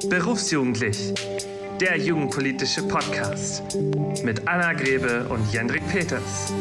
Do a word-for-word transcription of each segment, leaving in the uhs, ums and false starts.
Berufsjugendlich, der jugendpolitische Podcast mit Anna Grebe und Jendrik Peters.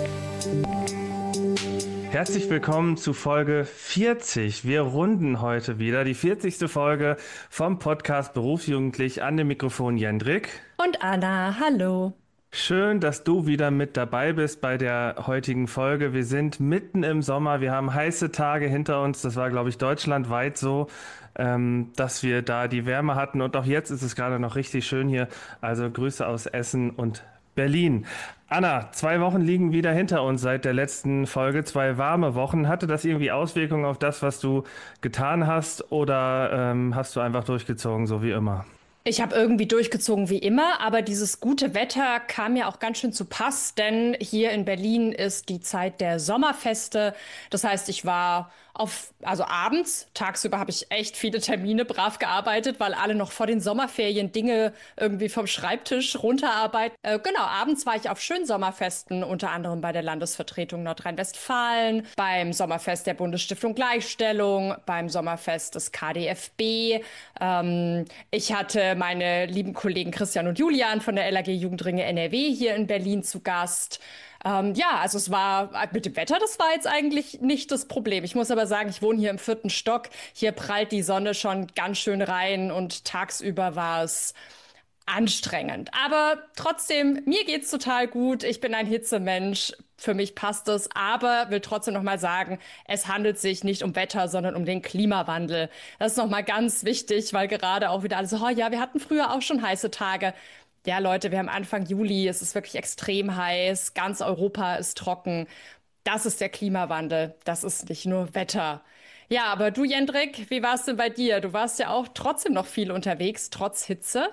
Herzlich willkommen zu Folge vierzig. Wir runden heute wieder die vierzigste Folge vom Podcast Berufsjugendlich. An dem Mikrofon Jendrik. Und Anna, hallo. Schön, dass du wieder mit dabei bist bei der heutigen Folge. Wir sind mitten im Sommer, wir haben heiße Tage hinter uns. Das war, glaube ich, deutschlandweit so, ähm, dass wir da die Wärme hatten. Und auch jetzt ist es gerade noch richtig schön hier. Also Grüße aus Essen und Berlin. Anna, zwei Wochen liegen wieder hinter uns seit der letzten Folge, zwei warme Wochen. Hatte das irgendwie Auswirkungen auf das, was du getan hast, oder ähm, hast du einfach durchgezogen, so wie immer? Ich habe irgendwie durchgezogen wie immer, aber dieses gute Wetter kam mir auch ganz schön zu Pass, denn hier in Berlin ist die Zeit der Sommerfeste. Das heißt, ich war auf, also abends, tagsüber habe ich echt viele Termine brav gearbeitet, weil alle noch vor den Sommerferien Dinge irgendwie vom Schreibtisch runterarbeiten. Äh, genau, abends war ich auf schönen Sommerfesten, unter anderem bei der Landesvertretung Nordrhein-Westfalen, beim Sommerfest der Bundesstiftung Gleichstellung, beim Sommerfest des K D F B. Ähm, ich hatte meine lieben Kollegen Christian und Julian von der L A G Jugendringe N R W hier in Berlin zu Gast. Ähm, ja, also es war mit dem Wetter, das war jetzt eigentlich nicht das Problem. Ich muss aber sagen, ich wohne hier im vierten Stock. Hier prallt die Sonne schon ganz schön rein und tagsüber war es anstrengend. Aber trotzdem, mir geht's total gut. Ich bin ein Hitzemensch. Für mich passt es. Aber will trotzdem noch mal sagen, es handelt sich nicht um Wetter, sondern um den Klimawandel. Das ist noch mal ganz wichtig, weil gerade auch wieder alle so, oh ja, wir hatten früher auch schon heiße Tage. Ja, Leute, wir haben Anfang Juli, es ist wirklich extrem heiß, ganz Europa ist trocken. Das ist der Klimawandel, das ist nicht nur Wetter. Ja, aber du, Jendrik, wie war es denn bei dir? Du warst ja auch trotzdem noch viel unterwegs, trotz Hitze.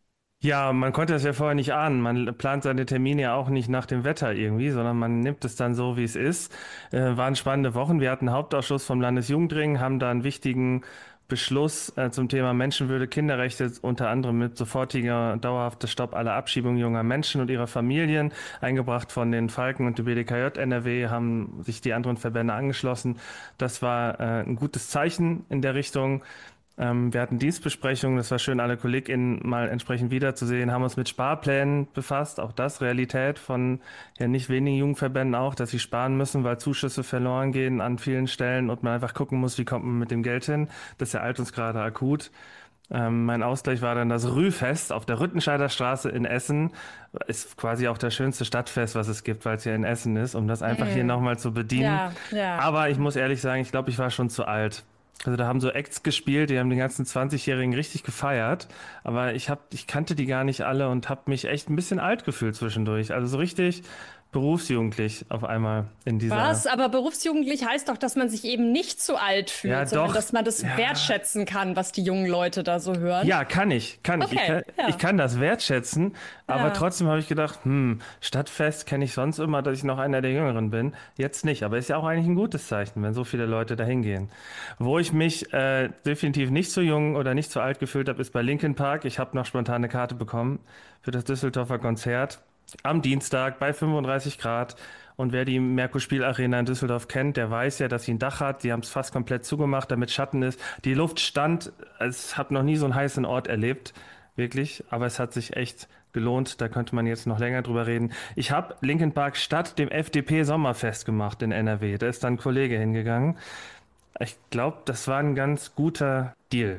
Ja, man konnte das ja vorher nicht ahnen. Man plant seine Termine ja auch nicht nach dem Wetter irgendwie, sondern man nimmt es dann so, wie es ist. Äh, waren spannende Wochen. Wir hatten einen Hauptausschuss vom Landesjugendring, haben da einen wichtigen Beschluss äh, zum Thema Menschenwürde, Kinderrechte, unter anderem mit sofortiger, dauerhafter Stopp aller Abschiebungen junger Menschen und ihrer Familien, eingebracht von den Falken und dem B D K J N R W, haben sich die anderen Verbände angeschlossen. Das war äh, ein gutes Zeichen in der Richtung. Ähm, wir hatten Dienstbesprechungen, das war schön, alle KollegInnen mal entsprechend wiederzusehen, haben uns mit Sparplänen befasst, auch das Realität von ja nicht wenigen Jugendverbänden auch, dass sie sparen müssen, weil Zuschüsse verloren gehen an vielen Stellen und man einfach gucken muss, wie kommt man mit dem Geld hin. Das ereilt uns gerade akut. Ähm, mein Ausgleich war dann das Rühfest auf der Rüttenscheider Straße in Essen. Ist quasi auch das schönste Stadtfest, was es gibt, weil es hier in Essen ist, um das einfach hier Mhm. nochmal zu bedienen. Ja, ja. Aber ich muss ehrlich sagen, ich glaube, ich war schon zu alt. Also da haben so Acts gespielt, die haben den ganzen zwanzigjährigen richtig gefeiert, aber ich hab, ich kannte die gar nicht alle und habe mich echt ein bisschen alt gefühlt zwischendurch. Also so richtig berufsjugendlich auf einmal in dieser... Was? Aber berufsjugendlich heißt doch, dass man sich eben nicht zu alt fühlt, Ja, sondern doch. dass man das Ja. wertschätzen kann, was die jungen Leute da so hören. Ja, kann ich, kann ich. Ich Okay, kann, ja. ich kann das wertschätzen, aber Ja. trotzdem habe ich gedacht, hm, Stadtfest kenne ich sonst immer, dass ich noch einer der Jüngeren bin. Jetzt nicht, aber ist ja auch eigentlich ein gutes Zeichen, wenn so viele Leute da hingehen. Wo ich mich äh, definitiv nicht so jung oder nicht so alt gefühlt habe, ist bei Linkin Park. Ich habe noch spontan eine Karte bekommen für das Düsseldorfer Konzert am Dienstag bei fünfunddreißig Grad. Und wer die Merkur-Spiel-Arena in Düsseldorf kennt, der weiß ja, dass sie ein Dach hat. Die haben es fast komplett zugemacht, damit Schatten ist. Die Luft stand, ich habe noch nie so einen heißen Ort erlebt, wirklich. Aber es hat sich echt gelohnt. Da könnte man jetzt noch länger drüber reden. Ich habe Linkin Park statt dem F D P-Sommerfest gemacht in N R W. Da ist dann ein Kollege hingegangen. Ich glaube, das war ein ganz guter Deal.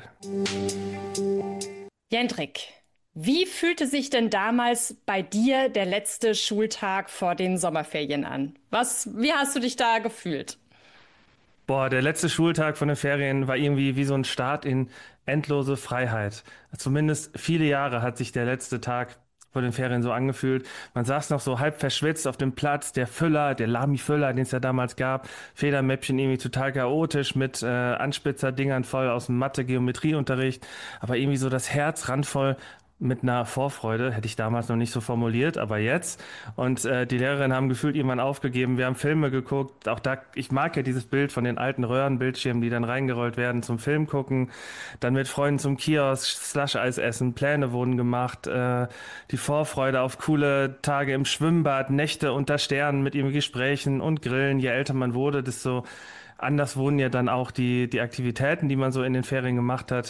Jendrik, wie fühlte sich denn damals bei dir der letzte Schultag vor den Sommerferien an? Was, wie hast du dich da gefühlt? Boah, der letzte Schultag von den Ferien war irgendwie wie so ein Start in endlose Freiheit. Zumindest viele Jahre hat sich der letzte Tag vor den Ferien so angefühlt. Man saß noch so halb verschwitzt auf dem Platz, der Füller, der Lamy-Füller, den es ja damals gab, Federmäppchen irgendwie total chaotisch mit äh, Anspitzer-Dingern voll aus dem Mathe-Geometrieunterricht, aber irgendwie so das Herz randvoll mit einer Vorfreude, hätte ich damals noch nicht so formuliert, aber jetzt. Und äh, die Lehrerinnen haben gefühlt irgendwann aufgegeben. Wir haben Filme geguckt. Auch da, ich mag ja dieses Bild von den alten Röhrenbildschirmen, die dann reingerollt werden zum Film gucken. Dann mit Freunden zum Kiosk, Slush-Eis essen, Pläne wurden gemacht. Äh, die Vorfreude auf coole Tage im Schwimmbad, Nächte unter Sternen mit ihren Gesprächen und Grillen. Je älter man wurde, desto anders wurden ja dann auch die, die Aktivitäten, die man so in den Ferien gemacht hat.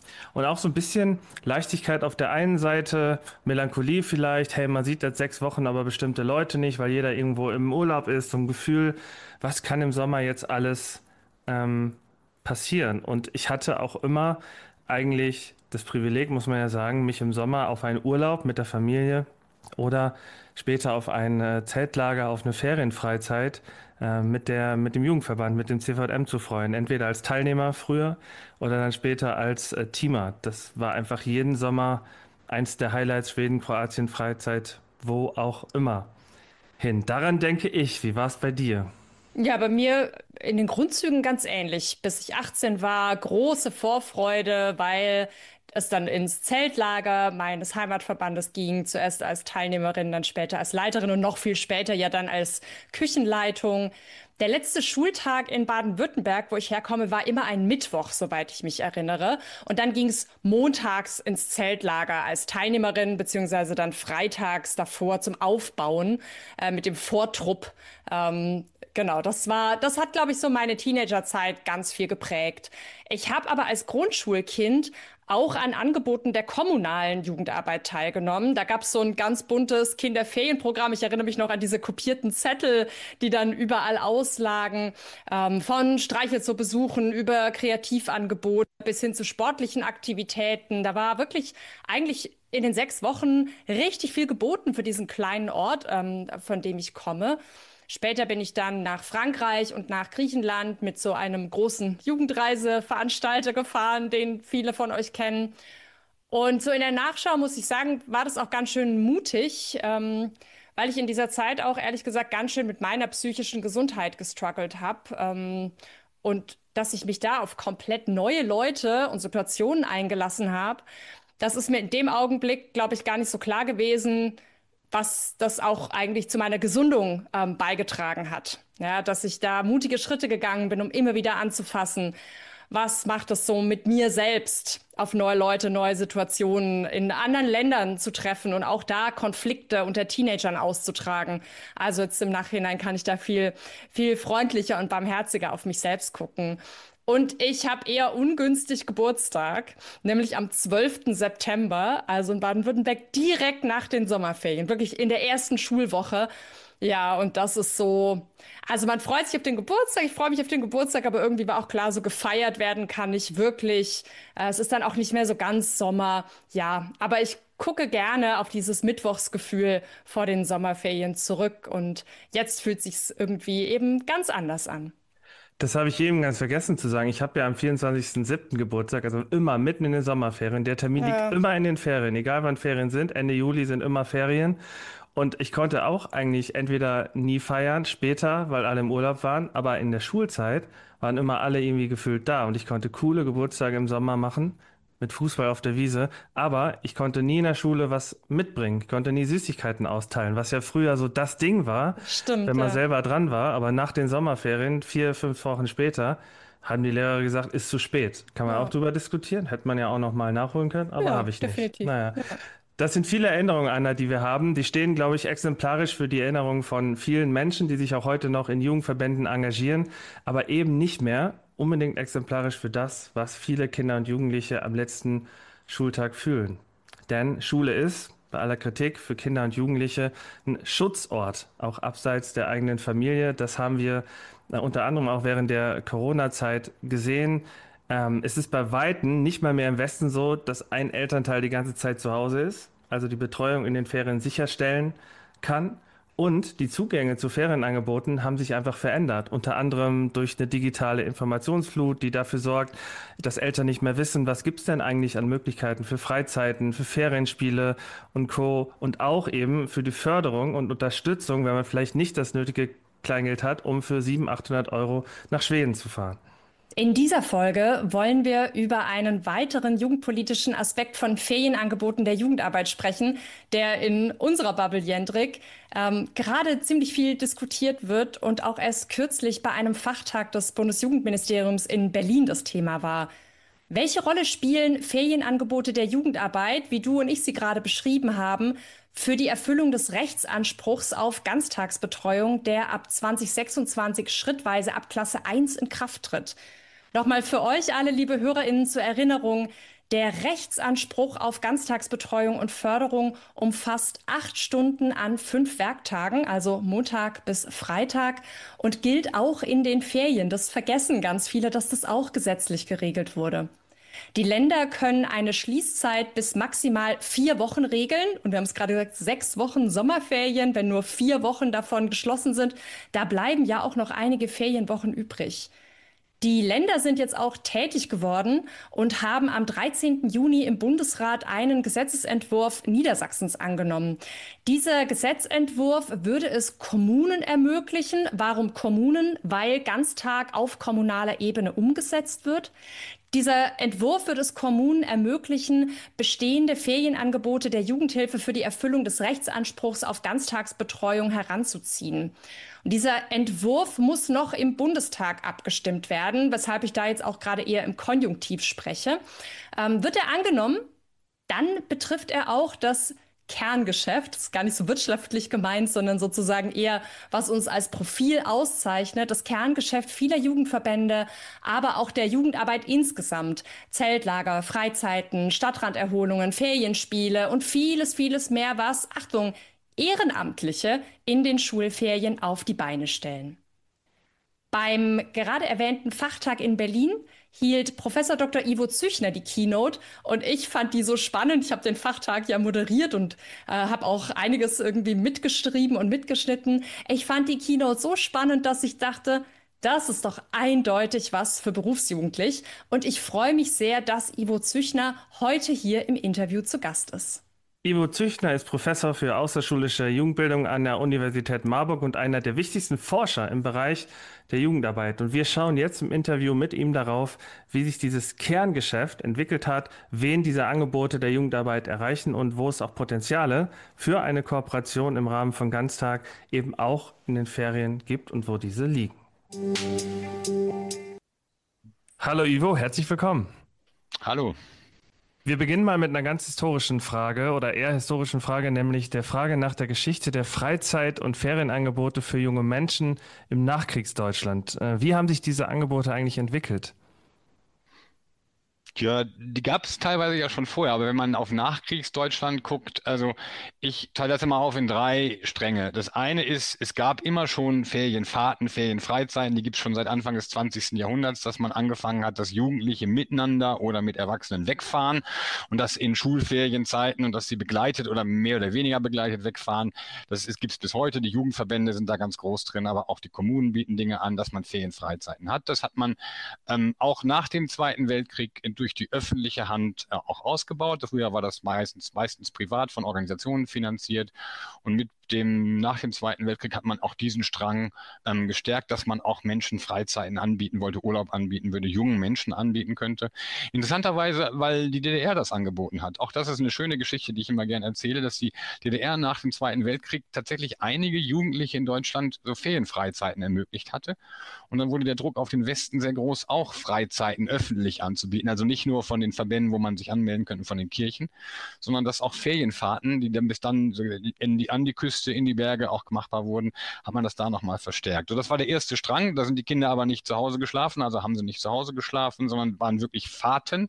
Und auch so ein bisschen Leichtigkeit auf der einen Seite, Melancholie vielleicht, hey, man sieht jetzt sechs Wochen aber bestimmte Leute nicht, weil jeder irgendwo im Urlaub ist, so ein Gefühl, was kann im Sommer jetzt alles ähm, passieren? Und ich hatte auch immer eigentlich das Privileg, muss man ja sagen, mich im Sommer auf einen Urlaub mit der Familie oder später auf ein äh, Zeltlager, auf eine Ferienfreizeit äh, mit der, mit dem Jugendverband, mit dem C V M zu freuen. Entweder als Teilnehmer früher oder dann später als äh, Teamer. Das war einfach jeden Sommer eins der Highlights, Schweden, Kroatien, Freizeit, wo auch immer hin. Daran denke ich. Wie war es bei dir? Ja, bei mir in den Grundzügen ganz ähnlich. Bis ich achtzehn war, große Vorfreude, weil es dann ins Zeltlager meines Heimatverbandes ging. Zuerst als Teilnehmerin, dann später als Leiterin und noch viel später ja dann als Küchenleitung. Der letzte Schultag in Baden-Württemberg, wo ich herkomme, war immer ein Mittwoch, soweit ich mich erinnere. Und dann ging es montags ins Zeltlager als Teilnehmerin, beziehungsweise dann freitags davor zum Aufbauen äh, mit dem Vortrupp. Ähm, Genau, das war, das hat, glaube ich, so meine Teenagerzeit ganz viel geprägt. Ich habe aber als Grundschulkind auch an Angeboten der kommunalen Jugendarbeit teilgenommen. Da gab es so ein ganz buntes Kinderferienprogramm. Ich erinnere mich noch an diese kopierten Zettel, die dann überall auslagen, ähm, von Streichelzoo-Besuchen über Kreativangebote bis hin zu sportlichen Aktivitäten. Da war wirklich eigentlich in den sechs Wochen richtig viel geboten für diesen kleinen Ort, ähm, von dem ich komme. Später bin ich dann nach Frankreich und nach Griechenland mit so einem großen Jugendreiseveranstalter gefahren, den viele von euch kennen. Und so in der Nachschau muss ich sagen, war das auch ganz schön mutig, ähm, weil ich in dieser Zeit auch ehrlich gesagt ganz schön mit meiner psychischen Gesundheit gestruggelt habe. Ähm, und dass ich mich da auf komplett neue Leute und Situationen eingelassen habe, das ist mir in dem Augenblick, glaube ich, gar nicht so klar gewesen, was das auch eigentlich zu meiner Gesundung ähm, beigetragen hat. Ja, dass ich da mutige Schritte gegangen bin, um immer wieder anzufassen. Was macht es so mit mir selbst, auf neue Leute, neue Situationen in anderen Ländern zu treffen und auch da Konflikte unter Teenagern auszutragen? Also jetzt im Nachhinein kann ich da viel, viel freundlicher und barmherziger auf mich selbst gucken. Und ich habe eher ungünstig Geburtstag, nämlich am zwölften September, also in Baden-Württemberg, direkt nach den Sommerferien, wirklich in der ersten Schulwoche. Ja, und das ist so, also man freut sich auf den Geburtstag, ich freue mich auf den Geburtstag, aber irgendwie war auch klar, so gefeiert werden kann nicht wirklich. Äh, Es ist dann auch nicht mehr so ganz Sommer. Ja, aber ich gucke gerne auf dieses Mittwochsgefühl vor den Sommerferien zurück und jetzt fühlt sich's irgendwie eben ganz anders an. Das habe ich eben ganz vergessen zu sagen. Ich habe ja am vierundzwanzigsten siebten Geburtstag, also immer mitten in den Sommerferien. Der Termin liegt Ja. immer in den Ferien, egal wann Ferien sind. Ende Juli sind immer Ferien. Und ich konnte auch eigentlich entweder nie feiern, später, weil alle im Urlaub waren, aber in der Schulzeit waren immer alle irgendwie gefühlt da. Und ich konnte coole Geburtstage im Sommer machen, mit Fußball auf der Wiese. Aber ich konnte nie in der Schule was mitbringen. Ich konnte nie Süßigkeiten austeilen, was ja früher so das Ding war, wenn Stimmt, man ja. selber dran war. Aber nach den Sommerferien, vier, fünf Wochen später, haben die Lehrer gesagt, ist zu spät. Kann man auch Ja, drüber diskutieren. Hätte man ja auch noch mal nachholen können, aber ja, habe ich nicht. definitiv. Naja. Ja. Das sind viele Erinnerungen, Anna, die wir haben. Die stehen, glaube ich, exemplarisch für die Erinnerungen von vielen Menschen, die sich auch heute noch in Jugendverbänden engagieren, aber eben nicht mehr unbedingt exemplarisch für das, was viele Kinder und Jugendliche am letzten Schultag fühlen. Denn Schule ist, bei aller Kritik, für Kinder und Jugendliche ein Schutzort, auch abseits der eigenen Familie. Das haben wir äh, unter anderem auch während der Corona-Zeit gesehen. Ähm, es ist bei Weitem nicht mal mehr im Westen so, dass ein Elternteil die ganze Zeit zu Hause ist, also die Betreuung in den Ferien sicherstellen kann. Und die Zugänge zu Ferienangeboten haben sich einfach verändert, unter anderem durch eine digitale Informationsflut, die dafür sorgt, dass Eltern nicht mehr wissen, was gibt's denn eigentlich an Möglichkeiten für Freizeiten, für Ferienspiele und Co. Und auch eben für die Förderung und Unterstützung, wenn man vielleicht nicht das nötige Kleingeld hat, um für siebenhundert, achthundert Euro nach Schweden zu fahren. In dieser Folge wollen wir über einen weiteren jugendpolitischen Aspekt von Ferienangeboten der Jugendarbeit sprechen, der in unserer Bubble Jendrik ähm, gerade ziemlich viel diskutiert wird und auch erst kürzlich bei einem Fachtag des Bundesjugendministeriums in Berlin das Thema war. Welche Rolle spielen Ferienangebote der Jugendarbeit, wie du und ich sie gerade beschrieben haben, für die Erfüllung des Rechtsanspruchs auf Ganztagsbetreuung, der ab zwanzig sechsundzwanzig schrittweise ab Klasse eins in Kraft tritt? Nochmal für euch alle, liebe HörerInnen, zur Erinnerung: Der Rechtsanspruch auf Ganztagsbetreuung und Förderung umfasst acht Stunden an fünf Werktagen, also Montag bis Freitag, und gilt auch in den Ferien. Das vergessen ganz viele, dass das auch gesetzlich geregelt wurde. Die Länder können eine Schließzeit bis maximal vier Wochen regeln. Und wir haben es gerade gesagt, sechs Wochen Sommerferien, wenn nur vier Wochen davon geschlossen sind. Da bleiben ja auch noch einige Ferienwochen übrig. Die Länder sind jetzt auch tätig geworden und haben am dreizehnten Juni im Bundesrat einen Gesetzesentwurf Niedersachsens angenommen. Dieser Gesetzentwurf würde es Kommunen ermöglichen. Warum Kommunen? Weil Ganztag auf kommunaler Ebene umgesetzt wird. Dieser Entwurf wird es Kommunen ermöglichen, bestehende Ferienangebote der Jugendhilfe für die Erfüllung des Rechtsanspruchs auf Ganztagsbetreuung heranzuziehen. Und dieser Entwurf muss noch im Bundestag abgestimmt werden, weshalb ich da jetzt auch gerade eher im Konjunktiv spreche. Ähm, wird er angenommen, dann betrifft er auch das Kerngeschäft, das ist gar nicht so wirtschaftlich gemeint, sondern sozusagen eher, was uns als Profil auszeichnet, das Kerngeschäft vieler Jugendverbände, aber auch der Jugendarbeit insgesamt. Zeltlager, Freizeiten, Stadtranderholungen, Ferienspiele und vieles, vieles mehr, was, Achtung, Ehrenamtliche in den Schulferien auf die Beine stellen. Beim gerade erwähnten Fachtag in Berlin hielt Professor Doktor Ivo Züchner die Keynote und ich fand die so spannend. Ich habe den Fachtag ja moderiert und äh, habe auch einiges irgendwie mitgeschrieben und mitgeschnitten. Ich fand die Keynote so spannend, dass ich dachte, das ist doch eindeutig was für berufsjugendlich. Und ich freue mich sehr, dass Ivo Züchner heute hier im Interview zu Gast ist. Ivo Züchner ist Professor für außerschulische Jugendbildung an der Universität Marburg und einer der wichtigsten Forscher im Bereich der Jugendarbeit. Und wir schauen jetzt im Interview mit ihm darauf, wie sich dieses Kerngeschäft entwickelt hat, wen diese Angebote der Jugendarbeit erreichen und wo es auch Potenziale für eine Kooperation im Rahmen von Ganztag eben auch in den Ferien gibt und wo diese liegen. Hallo Ivo, herzlich willkommen. Hallo. Wir beginnen mal mit einer ganz historischen Frage oder eher historischen Frage, nämlich der Frage nach der Geschichte der Freizeit- und Ferienangebote für junge Menschen im Nachkriegsdeutschland. Wie haben sich diese Angebote eigentlich entwickelt? Ja, die gab es teilweise ja schon vorher, aber wenn man auf Nachkriegsdeutschland guckt, also ich teile das immer auf in drei Stränge. Das eine ist, es gab immer schon Ferienfahrten, Ferienfreizeiten, die gibt es schon seit Anfang des zwanzigsten Jahrhunderts, dass man angefangen hat, dass Jugendliche miteinander oder mit Erwachsenen wegfahren und das in Schulferienzeiten und dass sie begleitet oder mehr oder weniger begleitet wegfahren. Das gibt es bis heute, die Jugendverbände sind da ganz groß drin, aber auch die Kommunen bieten Dinge an, dass man Ferienfreizeiten hat. Das hat man ähm, auch nach dem Zweiten Weltkrieg durch die öffentliche Hand äh, auch ausgebaut. Früher war das meistens, meistens privat von Organisationen finanziert und mit dem, nach dem Zweiten Weltkrieg hat man auch diesen Strang ähm, gestärkt, dass man auch Menschen Freizeiten anbieten wollte, Urlaub anbieten würde, jungen Menschen anbieten könnte. Interessanterweise, weil die D D R das angeboten hat. Auch das ist eine schöne Geschichte, die ich immer gerne erzähle, dass die D D R nach dem Zweiten Weltkrieg tatsächlich einige Jugendliche in Deutschland so Ferienfreizeiten ermöglicht hatte. Und dann wurde der Druck auf den Westen sehr groß, auch Freizeiten öffentlich anzubieten. Also nicht nur von den Verbänden, wo man sich anmelden könnte, von den Kirchen, sondern dass auch Ferienfahrten, die dann bis dann so in die, an die Küste, in die Berge auch machbar wurden, hat man das da nochmal verstärkt. So, das war der erste Strang. Da sind die Kinder aber nicht zu Hause geschlafen, also haben sie nicht zu Hause geschlafen, sondern waren wirklich Fahrten.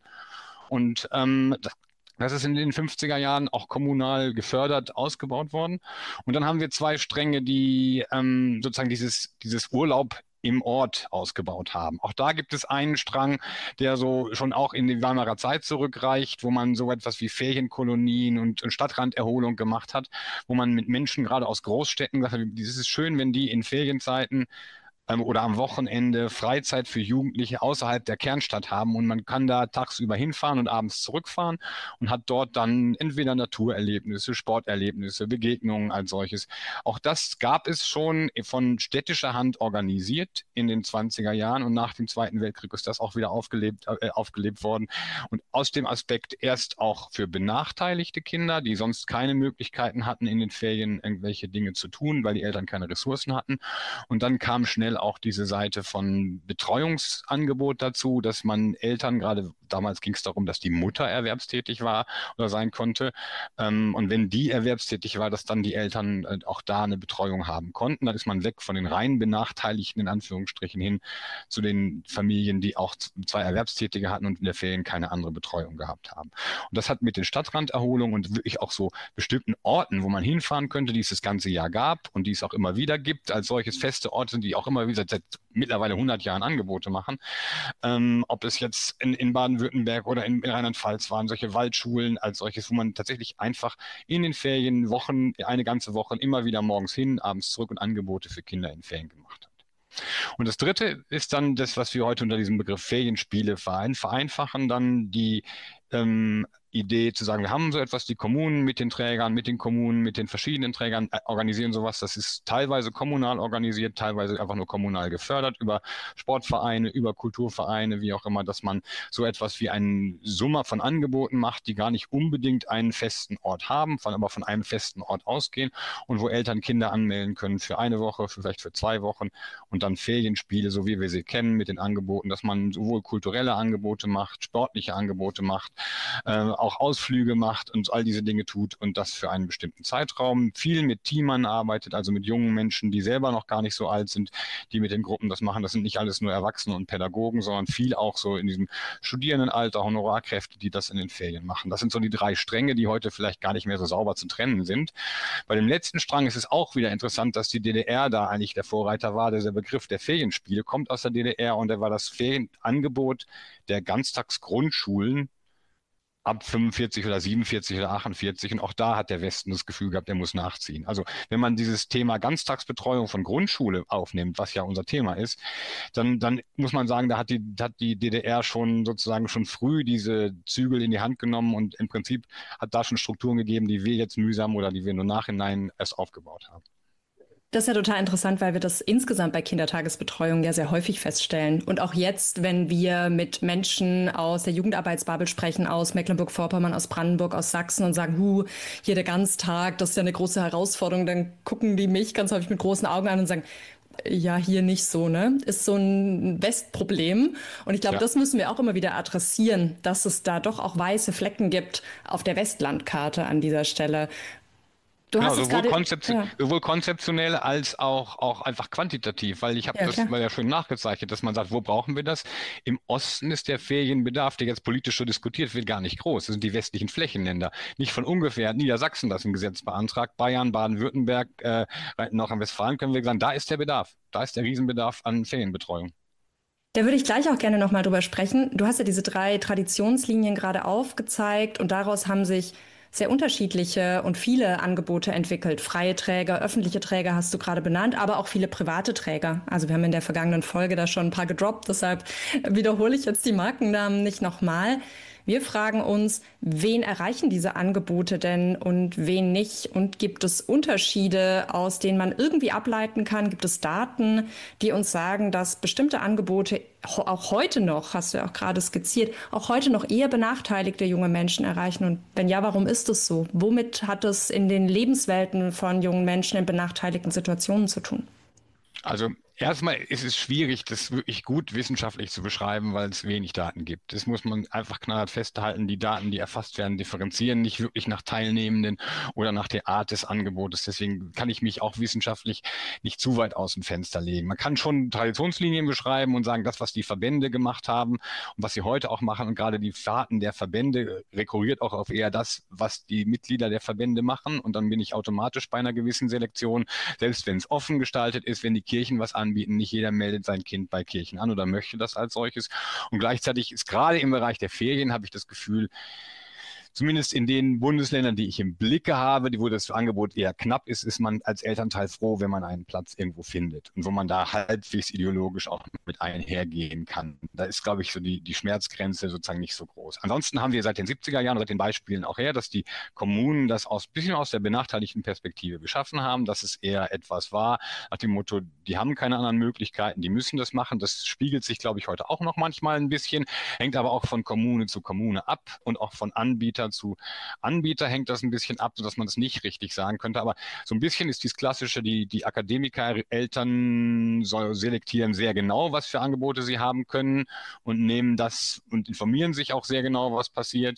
Und ähm, das Das ist in den fünfziger Jahren auch kommunal gefördert, ausgebaut worden. Und dann haben wir zwei Stränge, die ähm, sozusagen dieses, dieses Urlaub im Ort ausgebaut haben. Auch da gibt es einen Strang, der so schon auch in die Weimarer Zeit zurückreicht, wo man so etwas wie Ferienkolonien und Stadtranderholung gemacht hat, wo man mit Menschen gerade aus Großstädten gesagt hat, es ist schön, wenn die in Ferienzeiten oder am Wochenende Freizeit für Jugendliche außerhalb der Kernstadt haben und man kann da tagsüber hinfahren und abends zurückfahren und hat dort dann entweder Naturerlebnisse, Sporterlebnisse, Begegnungen als solches. Auch das gab es schon von städtischer Hand organisiert in den zwanziger Jahren und nach dem Zweiten Weltkrieg ist das auch wieder aufgelebt, äh, aufgelebt worden. Und aus dem Aspekt erst auch für benachteiligte Kinder, die sonst keine Möglichkeiten hatten, in den Ferien irgendwelche Dinge zu tun, weil die Eltern keine Ressourcen hatten. Und dann kam schnell schnell auch diese Seite von Betreuungsangebot dazu, dass man Eltern, gerade damals ging es darum, dass die Mutter erwerbstätig war oder sein konnte. Ähm, und wenn die erwerbstätig war, dass dann die Eltern äh, auch da eine Betreuung haben konnten. Dann ist man weg von den rein Benachteiligten in Anführungsstrichen hin zu den Familien, die auch zwei Erwerbstätige hatten und in der Ferien keine andere Betreuung gehabt haben. Und das hat mit den Stadtranderholungen und wirklich auch so bestimmten Orten, wo man hinfahren könnte, die es das ganze Jahr gab und die es auch immer wieder gibt, als solches feste Orte, die auch immer wieder seit mittlerweile hundert Jahren Angebote machen. Ähm, ob es jetzt in, in Baden-Württemberg oder in, in Rheinland-Pfalz waren, solche Waldschulen als solches, wo man tatsächlich einfach in den Ferien, Wochen, eine ganze Woche immer wieder morgens hin, abends zurück und Angebote für Kinder in Ferien gemacht hat. Und das Dritte ist dann das, was wir heute unter diesem Begriff Ferienspiele vereinfachen, dann die ähm, Idee zu sagen, wir haben so etwas, die Kommunen mit den Trägern, mit den Kommunen, mit den verschiedenen Trägern äh, organisieren sowas. Das ist teilweise kommunal organisiert, teilweise einfach nur kommunal gefördert, über Sportvereine, über Kulturvereine, wie auch immer, dass man so etwas wie einen Summer von Angeboten macht, die gar nicht unbedingt einen festen Ort haben, von, aber von einem festen Ort ausgehen und wo Eltern Kinder anmelden können für eine Woche, vielleicht für zwei Wochen und dann Ferienspiele, so wie wir sie kennen, mit den Angeboten, dass man sowohl kulturelle Angebote macht, sportliche Angebote macht, äh, auch Ausflüge macht und all diese Dinge tut und das für einen bestimmten Zeitraum. Viel mit Teamern arbeitet, also mit jungen Menschen, die selber noch gar nicht so alt sind, die mit den Gruppen das machen. Das sind nicht alles nur Erwachsene und Pädagogen, sondern viel auch so in diesem Studierendenalter, Honorarkräfte, die das in den Ferien machen. Das sind so die drei Stränge, die heute vielleicht gar nicht mehr so sauber zu trennen sind. Bei dem letzten Strang ist es auch wieder interessant, dass die D D R da eigentlich der Vorreiter war. Dieser Begriff der Ferienspiele kommt aus der D D R und der war das Ferienangebot der Ganztagsgrundschulen ab fünfundvierzig oder siebenundvierzig oder achtundvierzig. Und auch da hat der Westen das Gefühl gehabt, er muss nachziehen. Also wenn man dieses Thema Ganztagsbetreuung von Grundschule aufnimmt, was ja unser Thema ist, dann, dann muss man sagen, da hat die, hat die D D R schon sozusagen schon früh diese Zügel in die Hand genommen und im Prinzip hat da schon Strukturen gegeben, die wir jetzt mühsam oder die wir nur nachhinein erst aufgebaut haben. Das ist ja total interessant, weil wir das insgesamt bei Kindertagesbetreuung ja sehr häufig feststellen. Und auch jetzt, wenn wir mit Menschen aus der Jugendarbeitsbubble sprechen, aus Mecklenburg-Vorpommern, aus Brandenburg, aus Sachsen und sagen, hu, hier der Ganztag, das ist ja eine große Herausforderung, dann gucken die mich ganz häufig mit großen Augen an und sagen, ja, hier nicht so, ne? Ist so ein Westproblem. Und ich glaube, ja. das müssen wir auch immer wieder adressieren, dass es da doch auch weiße Flecken gibt auf der Westlandkarte an dieser Stelle. Du genau, hast sowohl, grade, konzeption ja. sowohl konzeptionell als auch, auch einfach quantitativ, weil ich habe Ja, das klar. mal ja schön nachgezeichnet, dass man sagt, wo brauchen wir das? Im Osten ist der Ferienbedarf, der jetzt politisch so diskutiert wird, gar nicht groß. Das sind die westlichen Flächenländer. Nicht von ungefähr Niedersachsen das im Gesetz beantragt, Bayern, Baden-Württemberg, äh, Nordrhein-Westfalen können wir sagen, da ist der Bedarf. Da ist der Riesenbedarf an Ferienbetreuung. Da würde ich gleich auch gerne nochmal drüber sprechen. Du hast ja diese drei Traditionslinien gerade aufgezeigt und daraus haben sich sehr unterschiedliche und viele Angebote entwickelt. Freie Träger, öffentliche Träger hast du gerade benannt, aber auch viele private Träger. Also wir haben in der vergangenen Folge da schon ein paar gedroppt, deshalb wiederhole ich jetzt die Markennamen nicht nochmal. Wir fragen uns, wen erreichen diese Angebote denn und wen nicht? Und gibt es Unterschiede, aus denen man irgendwie ableiten kann? Gibt es Daten, die uns sagen, dass bestimmte Angebote auch heute noch, hast du ja auch gerade skizziert, auch heute noch eher benachteiligte junge Menschen erreichen? Und wenn ja, warum ist es so? Womit hat es in den Lebenswelten von jungen Menschen in benachteiligten Situationen zu tun? Also erstmal ist es schwierig, das wirklich gut wissenschaftlich zu beschreiben, weil es wenig Daten gibt. Das muss man einfach knallhart festhalten. Die Daten, die erfasst werden, differenzieren nicht wirklich nach Teilnehmenden oder nach der Art des Angebotes. Deswegen kann ich mich auch wissenschaftlich nicht zu weit aus dem Fenster legen. Man kann schon Traditionslinien beschreiben und sagen, das, was die Verbände gemacht haben und was sie heute auch machen und gerade die Fahrten der Verbände rekurriert auch auf eher das, was die Mitglieder der Verbände machen. Und dann bin ich automatisch bei einer gewissen Selektion, selbst wenn es offen gestaltet ist, wenn die Kirchen was anbieten. Nicht jeder meldet sein Kind bei Kirchen an oder möchte das als solches. Und gleichzeitig ist gerade im Bereich der Ferien, habe ich das Gefühl, zumindest in den Bundesländern, die ich im Blicke habe, wo das Angebot eher knapp ist, ist man als Elternteil froh, wenn man einen Platz irgendwo findet und wo man da halbwegs ideologisch auch mit einhergehen kann. Da ist, glaube ich, so die, die Schmerzgrenze sozusagen nicht so groß. Ansonsten haben wir seit den siebziger Jahren, seit den Beispielen auch her, dass die Kommunen das aus bisschen aus der benachteiligten Perspektive geschaffen haben, dass es eher etwas war, nach dem Motto, die haben keine anderen Möglichkeiten, die müssen das machen. Das spiegelt sich, glaube ich, heute auch noch manchmal ein bisschen, hängt aber auch von Kommune zu Kommune ab und auch von Anbietern Anbieter zu Anbieter hängt das ein bisschen ab, sodass man das nicht richtig sagen könnte. Aber so ein bisschen ist dieses klassische, die, die Akademiker, Eltern so selektieren sehr genau, was für Angebote sie haben können und nehmen das und informieren sich auch sehr genau, was passiert.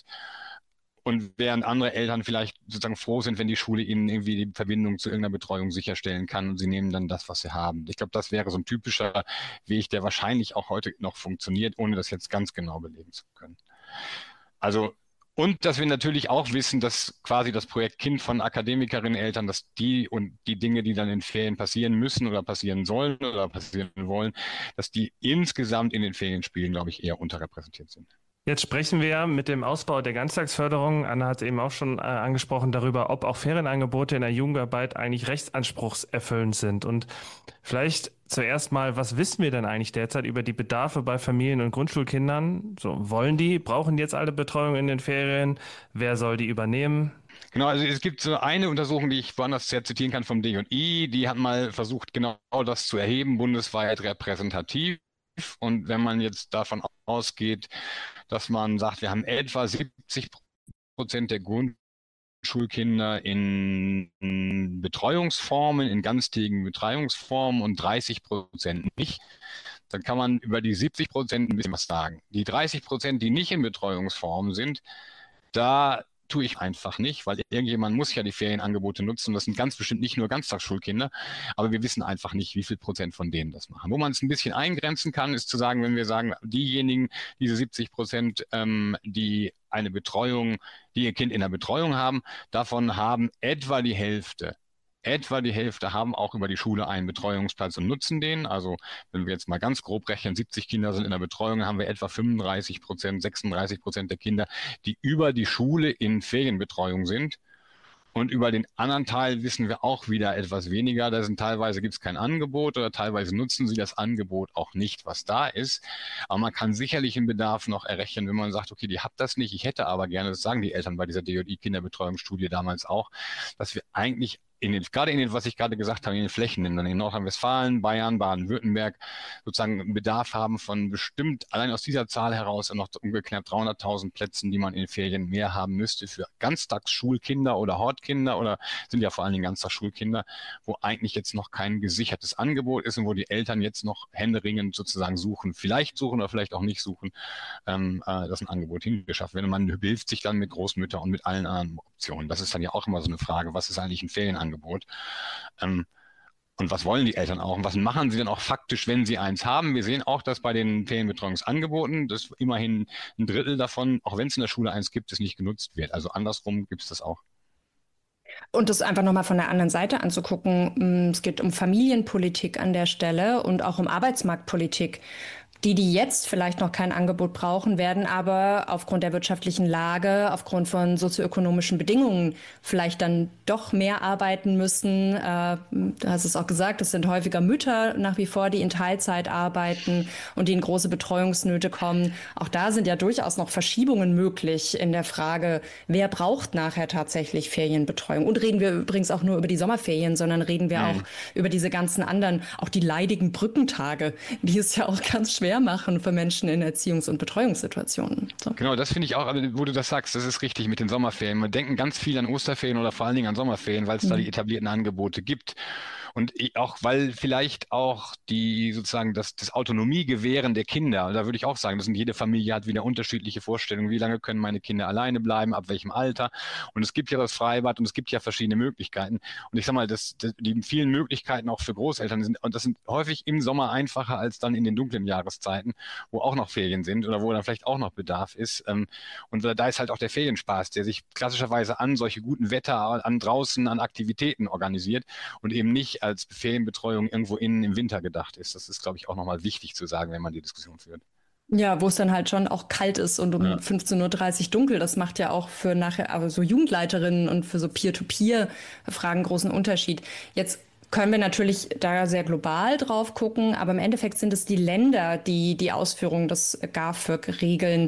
Und während andere Eltern vielleicht sozusagen froh sind, wenn die Schule ihnen irgendwie die Verbindung zu irgendeiner Betreuung sicherstellen kann und sie nehmen dann das, was sie haben. Ich glaube, das wäre so ein typischer Weg, der wahrscheinlich auch heute noch funktioniert, ohne das jetzt ganz genau belegen zu können. Also, und dass wir natürlich auch wissen, dass quasi das Projekt Kind von Akademikerinnen, Eltern, dass die und die Dinge, die dann in Ferien passieren müssen oder passieren sollen oder passieren wollen, dass die insgesamt in den Ferienspielen, glaube ich, eher unterrepräsentiert sind. Jetzt sprechen wir mit dem Ausbau der Ganztagsförderung, Anna hat es eben auch schon äh, angesprochen, darüber, ob auch Ferienangebote in der Jugendarbeit eigentlich rechtsanspruchserfüllend sind. Und vielleicht zuerst mal, was wissen wir denn eigentlich derzeit über die Bedarfe bei Familien- und Grundschulkindern? So, wollen die, brauchen die jetzt alle Betreuung in den Ferien? Wer soll die übernehmen? Genau, also es gibt so eine Untersuchung, die ich woanders sehr zitieren kann vom D J I, die hat mal versucht, genau das zu erheben, bundesweit repräsentativ. Und wenn man jetzt davon ausgeht, dass man sagt, wir haben etwa siebzig Prozent der Grundschulkinder in Betreuungsformen, in ganztägigen Betreuungsformen und dreißig Prozent nicht, dann kann man über die siebzig Prozent ein bisschen was sagen. Die dreißig Prozent, die nicht in Betreuungsformen sind, da tue ich einfach nicht, weil irgendjemand muss ja die Ferienangebote nutzen. Das sind ganz bestimmt nicht nur Ganztagsschulkinder, aber wir wissen einfach nicht, wie viel Prozent von denen das machen. Wo man es ein bisschen eingrenzen kann, ist zu sagen, wenn wir sagen, diejenigen, diese siebzig Prozent, ähm, die eine Betreuung, die ihr Kind in der Betreuung haben, davon haben etwa die Hälfte Etwa die Hälfte haben auch über die Schule einen Betreuungsplatz und nutzen den. Also wenn wir jetzt mal ganz grob rechnen, siebzig Kinder sind in der Betreuung, haben wir etwa fünfunddreißig Prozent, sechsunddreißig Prozent der Kinder, die über die Schule in Ferienbetreuung sind. Und über den anderen Teil wissen wir auch wieder etwas weniger. Da sind teilweise gibt es kein Angebot oder teilweise nutzen sie das Angebot auch nicht, was da ist. Aber man kann sicherlich einen Bedarf noch errechnen, wenn man sagt, okay, die habt das nicht, ich hätte aber gerne, das sagen die Eltern bei dieser D J I-Kinderbetreuungsstudie damals auch, dass wir eigentlich in den, gerade in den, was ich gerade gesagt habe, in den Flächen, in Nordrhein-Westfalen, Bayern, Baden-Württemberg, sozusagen Bedarf haben von bestimmt, allein aus dieser Zahl heraus, noch ungefähr knapp dreihunderttausend Plätzen, die man in den Ferien mehr haben müsste für Ganztagsschulkinder oder Hortkinder oder sind ja vor allen Dingen Ganztagsschulkinder, wo eigentlich jetzt noch kein gesichertes Angebot ist und wo die Eltern jetzt noch händeringend sozusagen suchen, vielleicht suchen oder vielleicht auch nicht suchen, ähm, äh, dass ein Angebot hingeschafft wird. Und man hilft sich dann mit Großmüttern und mit allen anderen Optionen. Das ist dann ja auch immer so eine Frage, was ist eigentlich ein Ferienangebot? Angebot. Ähm, und was wollen die Eltern auch? Und was machen sie denn auch faktisch, wenn sie eins haben? Wir sehen auch, dass bei den Ferienbetreuungsangeboten, dass immerhin ein Drittel davon, auch wenn es in der Schule eins gibt, es nicht genutzt wird. Also andersrum gibt es das auch. Und das einfach nochmal von der anderen Seite anzugucken. Es geht um Familienpolitik an der Stelle und auch um Arbeitsmarktpolitik. Die, die jetzt vielleicht noch kein Angebot brauchen, werden aber aufgrund der wirtschaftlichen Lage, aufgrund von sozioökonomischen Bedingungen vielleicht dann doch mehr arbeiten müssen. Äh, du hast es auch gesagt, es sind häufiger Mütter nach wie vor, die in Teilzeit arbeiten und die in große Betreuungsnöte kommen. Auch da sind ja durchaus noch Verschiebungen möglich in der Frage, wer braucht nachher tatsächlich Ferienbetreuung. Und reden wir übrigens auch nur über die Sommerferien, sondern reden wir mhm. auch über diese ganzen anderen, auch die leidigen Brückentage, die es ja auch ganz schwer machen für Menschen in Erziehungs- und Betreuungssituationen. So. Genau, das finde ich auch, wo du das sagst, das ist richtig mit den Sommerferien. Wir denken ganz viel an Osterferien oder vor allen Dingen an Sommerferien, weil es mhm. da die etablierten Angebote gibt. Und auch, weil vielleicht auch die sozusagen das, das Autonomiegewähren der Kinder, da würde ich auch sagen, das sind, jede Familie hat wieder unterschiedliche Vorstellungen, wie lange können meine Kinder alleine bleiben, ab welchem Alter. Und es gibt ja das Freibad und es gibt ja verschiedene Möglichkeiten. Und ich sage mal, das, das, die vielen Möglichkeiten auch für Großeltern sind, und das sind häufig im Sommer einfacher als dann in den dunklen Jahreszeiten, wo auch noch Ferien sind oder wo dann vielleicht auch noch Bedarf ist. Und da ist halt auch der Ferienspaß, der sich klassischerweise an solche guten Wetter, an draußen, an Aktivitäten organisiert und eben nicht als Ferienbetreuung irgendwo innen im Winter gedacht ist. Das ist, glaube ich, auch nochmal wichtig zu sagen, wenn man die Diskussion führt. Ja, wo es dann halt schon auch kalt ist und um ja. fünfzehn Uhr dreißig dunkel. Das macht ja auch für nachher, aber so Jugendleiterinnen und für so Peer-to-Peer-Fragen großen Unterschied. Jetzt können wir natürlich da sehr global drauf gucken, aber im Endeffekt sind es die Länder, die die Ausführung des GAFöG regeln.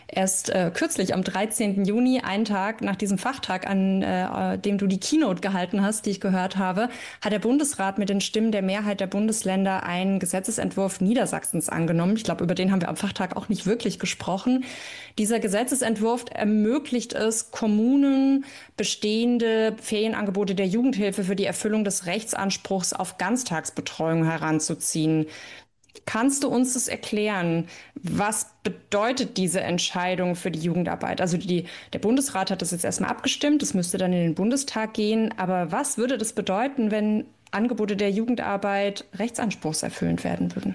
Erst äh, kürzlich am dreizehnten Juni, einen Tag nach diesem Fachtag, an äh, dem du die Keynote gehalten hast, die ich gehört habe, hat der Bundesrat mit den Stimmen der Mehrheit der Bundesländer einen Gesetzesentwurf Niedersachsens angenommen. Ich glaube, über den haben wir am Fachtag auch nicht wirklich gesprochen. Dieser Gesetzesentwurf ermöglicht es, Kommunen bestehende Ferienangebote der Jugendhilfe für die Erfüllung des Rechtsanspruchs auf Ganztagsbetreuung heranzuziehen. Kannst du uns das erklären? Was bedeutet diese Entscheidung für die Jugendarbeit? Also die, der Bundesrat hat das jetzt erstmal abgestimmt, das müsste dann in den Bundestag gehen. Aber was würde das bedeuten, wenn Angebote der Jugendarbeit rechtsanspruchserfüllend werden würden?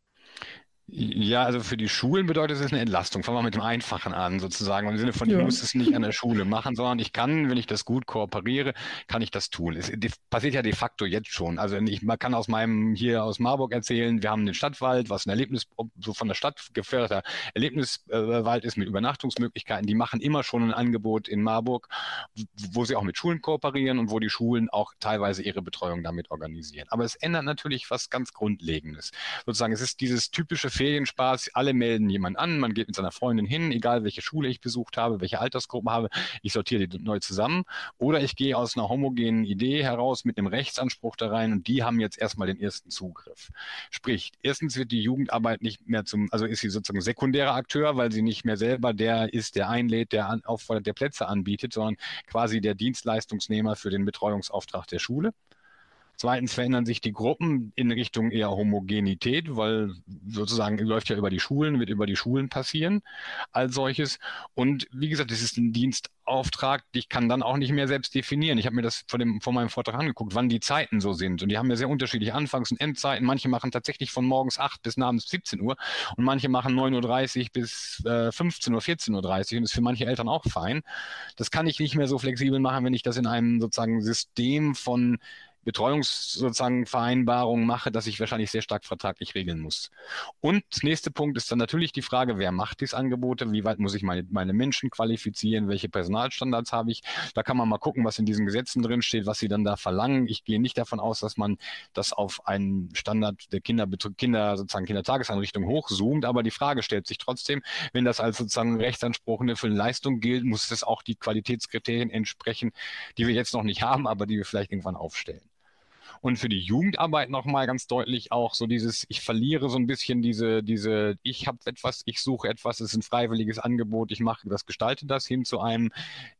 Ja, also für die Schulen bedeutet es eine Entlastung. Fangen wir mit dem Einfachen an, sozusagen. Im Sinne von, ja. Ich muss es nicht an der Schule machen, sondern ich kann, wenn ich das gut kooperiere, kann ich das tun. Es passiert ja de facto jetzt schon. Also ich man kann aus meinem, hier aus Marburg erzählen, wir haben den Stadtwald, was ein Erlebnis, so von der Stadt geförderter Erlebniswald ist mit Übernachtungsmöglichkeiten. Die machen immer schon ein Angebot in Marburg, wo sie auch mit Schulen kooperieren und wo die Schulen auch teilweise ihre Betreuung damit organisieren. Aber es ändert natürlich was ganz Grundlegendes. Sozusagen, es ist dieses typische Ferienspaß, alle melden jemanden an, man geht mit seiner Freundin hin, egal welche Schule ich besucht habe, welche Altersgruppen habe, ich sortiere die neu zusammen oder ich gehe aus einer homogenen Idee heraus mit einem Rechtsanspruch da rein und die haben jetzt erstmal den ersten Zugriff. Sprich, erstens wird die Jugendarbeit nicht mehr zum, also ist sie sozusagen sekundärer Akteur, weil sie nicht mehr selber der ist, der einlädt, der an, auffordert, der Plätze anbietet, sondern quasi der Dienstleistungsnehmer für den Betreuungsauftrag der Schule. Zweitens verändern sich die Gruppen in Richtung eher Homogenität, weil sozusagen läuft ja über die Schulen, wird über die Schulen passieren als solches. Und wie gesagt, das ist ein Dienstauftrag, ich kann dann auch nicht mehr selbst definieren. Ich habe mir das vor, dem, vor meinem Vortrag angeguckt, wann die Zeiten so sind. Und die haben ja sehr unterschiedliche Anfangs- und Endzeiten. Manche machen tatsächlich von morgens acht bis abends siebzehn Uhr und manche machen neun Uhr dreißig bis äh, fünfzehn Uhr, vierzehn Uhr dreißig und das ist für manche Eltern auch fein. Das kann ich nicht mehr so flexibel machen, wenn ich das in einem sozusagen System von Betreuungs sozusagen Vereinbarungen mache, dass ich wahrscheinlich sehr stark vertraglich regeln muss. Und nächster Punkt ist dann natürlich die Frage, wer macht diese Angebote, wie weit muss ich meine, meine Menschen qualifizieren, welche Personalstandards habe ich. Da kann man mal gucken, was in diesen Gesetzen drin steht, was sie dann da verlangen. Ich gehe nicht davon aus, dass man das auf einen Standard der Kinder, Kinder sozusagen Kindertageseinrichtung hochzoomt, aber die Frage stellt sich trotzdem, wenn das als sozusagen Rechtsanspruch eine für eine Leistung gilt, muss es auch die Qualitätskriterien entsprechen, die wir jetzt noch nicht haben, aber die wir vielleicht irgendwann aufstellen. Und für die Jugendarbeit nochmal ganz deutlich auch so dieses, ich verliere so ein bisschen diese, diese, ich habe etwas, ich suche etwas, es ist ein freiwilliges Angebot, ich mache das, gestalte das hin zu einem,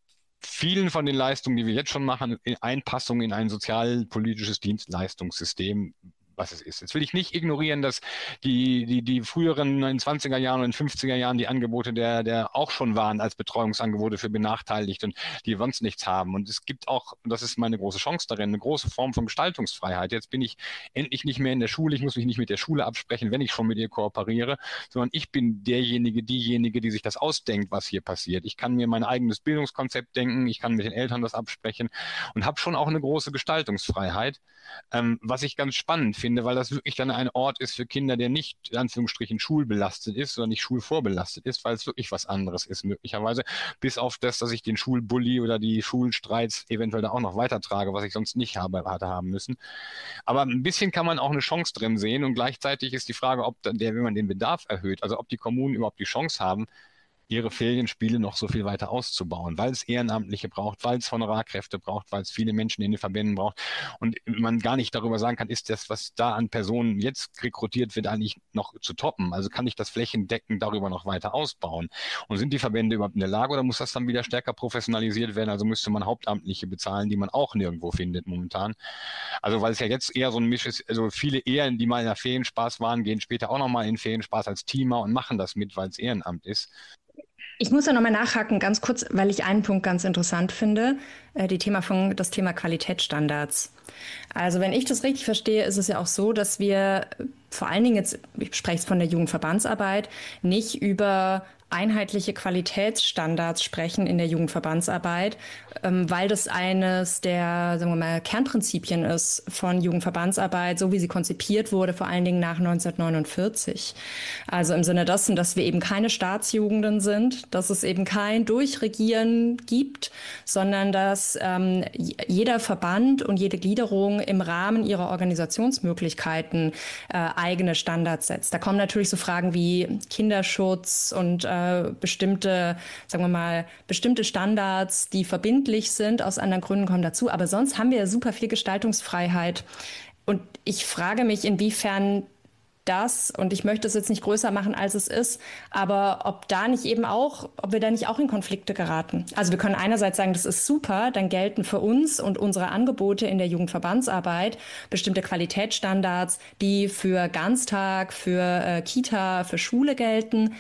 vielen von den Leistungen, die wir jetzt schon machen, in Einpassung in ein sozialpolitisches Dienstleistungssystem, was es ist. Jetzt will ich nicht ignorieren, dass die, die, die früheren in den zwanziger Jahren und in den fünfziger Jahren die Angebote der, der auch schon waren als Betreuungsangebote für Benachteiligte und die sonst nichts haben. Und es gibt auch, und das ist meine große Chance darin, eine große Form von Gestaltungsfreiheit. Jetzt bin ich endlich nicht mehr in der Schule, ich muss mich nicht mit der Schule absprechen, wenn ich schon mit ihr kooperiere, sondern ich bin derjenige, diejenige, die sich das ausdenkt, was hier passiert. Ich kann mir mein eigenes Bildungskonzept denken, ich kann mit den Eltern das absprechen und habe schon auch eine große Gestaltungsfreiheit, ähm, was ich ganz spannend finde, finde, weil das wirklich dann ein Ort ist für Kinder, der nicht in Anführungsstrichen schulbelastet ist, sondern nicht schulvorbelastet ist, weil es wirklich was anderes ist möglicherweise, bis auf das, dass ich den Schulbully oder die Schulstreits eventuell da auch noch weitertrage, was ich sonst nicht habe, hatte haben müssen. Aber ein bisschen kann man auch eine Chance drin sehen und gleichzeitig ist die Frage, ob dann der, wenn man den Bedarf erhöht, also ob die Kommunen überhaupt die Chance haben, ihre Ferienspiele noch so viel weiter auszubauen, weil es Ehrenamtliche braucht, weil es Honorarkräfte braucht, weil es viele Menschen in den Verbänden braucht und man gar nicht darüber sagen kann, ist das, was da an Personen jetzt rekrutiert wird, eigentlich noch zu toppen? Also kann ich das flächendeckend darüber noch weiter ausbauen? Und sind die Verbände überhaupt in der Lage oder muss das dann wieder stärker professionalisiert werden? Also müsste man Hauptamtliche bezahlen, die man auch nirgendwo findet momentan. Also weil es ja jetzt eher so ein Misch ist, also viele Ehren, die mal in der Ferienspaß waren, gehen später auch nochmal in Ferienspaß als Teamer und machen das mit, weil es Ehrenamt ist. Ich muss ja nochmal nachhaken, ganz kurz, weil ich einen Punkt ganz interessant finde, äh, die Thema von, das Thema Qualitätsstandards. Also wenn ich das richtig verstehe, ist es ja auch so, dass wir vor allen Dingen jetzt, ich spreche jetzt von der Jugendverbandsarbeit, nicht über einheitliche Qualitätsstandards sprechen in der Jugendverbandsarbeit, ähm, weil das eines der, sagen wir mal, Kernprinzipien ist von Jugendverbandsarbeit, so wie sie konzipiert wurde, vor allen Dingen nach neunzehnhundertneunundvierzig. Also im Sinne dessen, dass wir eben keine Staatsjugenden sind, dass es eben kein Durchregieren gibt, sondern dass ähm, jeder Verband und jede Gliederung im Rahmen ihrer Organisationsmöglichkeiten äh, eigene Standards setzt. Da kommen natürlich so Fragen wie Kinderschutz und äh, äh, bestimmte, sagen wir mal, bestimmte Standards, die verbindlich sind, aus anderen Gründen kommen dazu. Aber sonst haben wir ja super viel Gestaltungsfreiheit. Und ich frage mich, inwiefern das, und ich möchte es jetzt nicht größer machen, als es ist, aber ob da nicht eben auch, ob wir da nicht auch in Konflikte geraten. Also wir können einerseits sagen, das ist super, dann gelten für uns und unsere Angebote in der Jugendverbandsarbeit bestimmte Qualitätsstandards, die für Ganztag, für äh, Kita, für Schule gelten.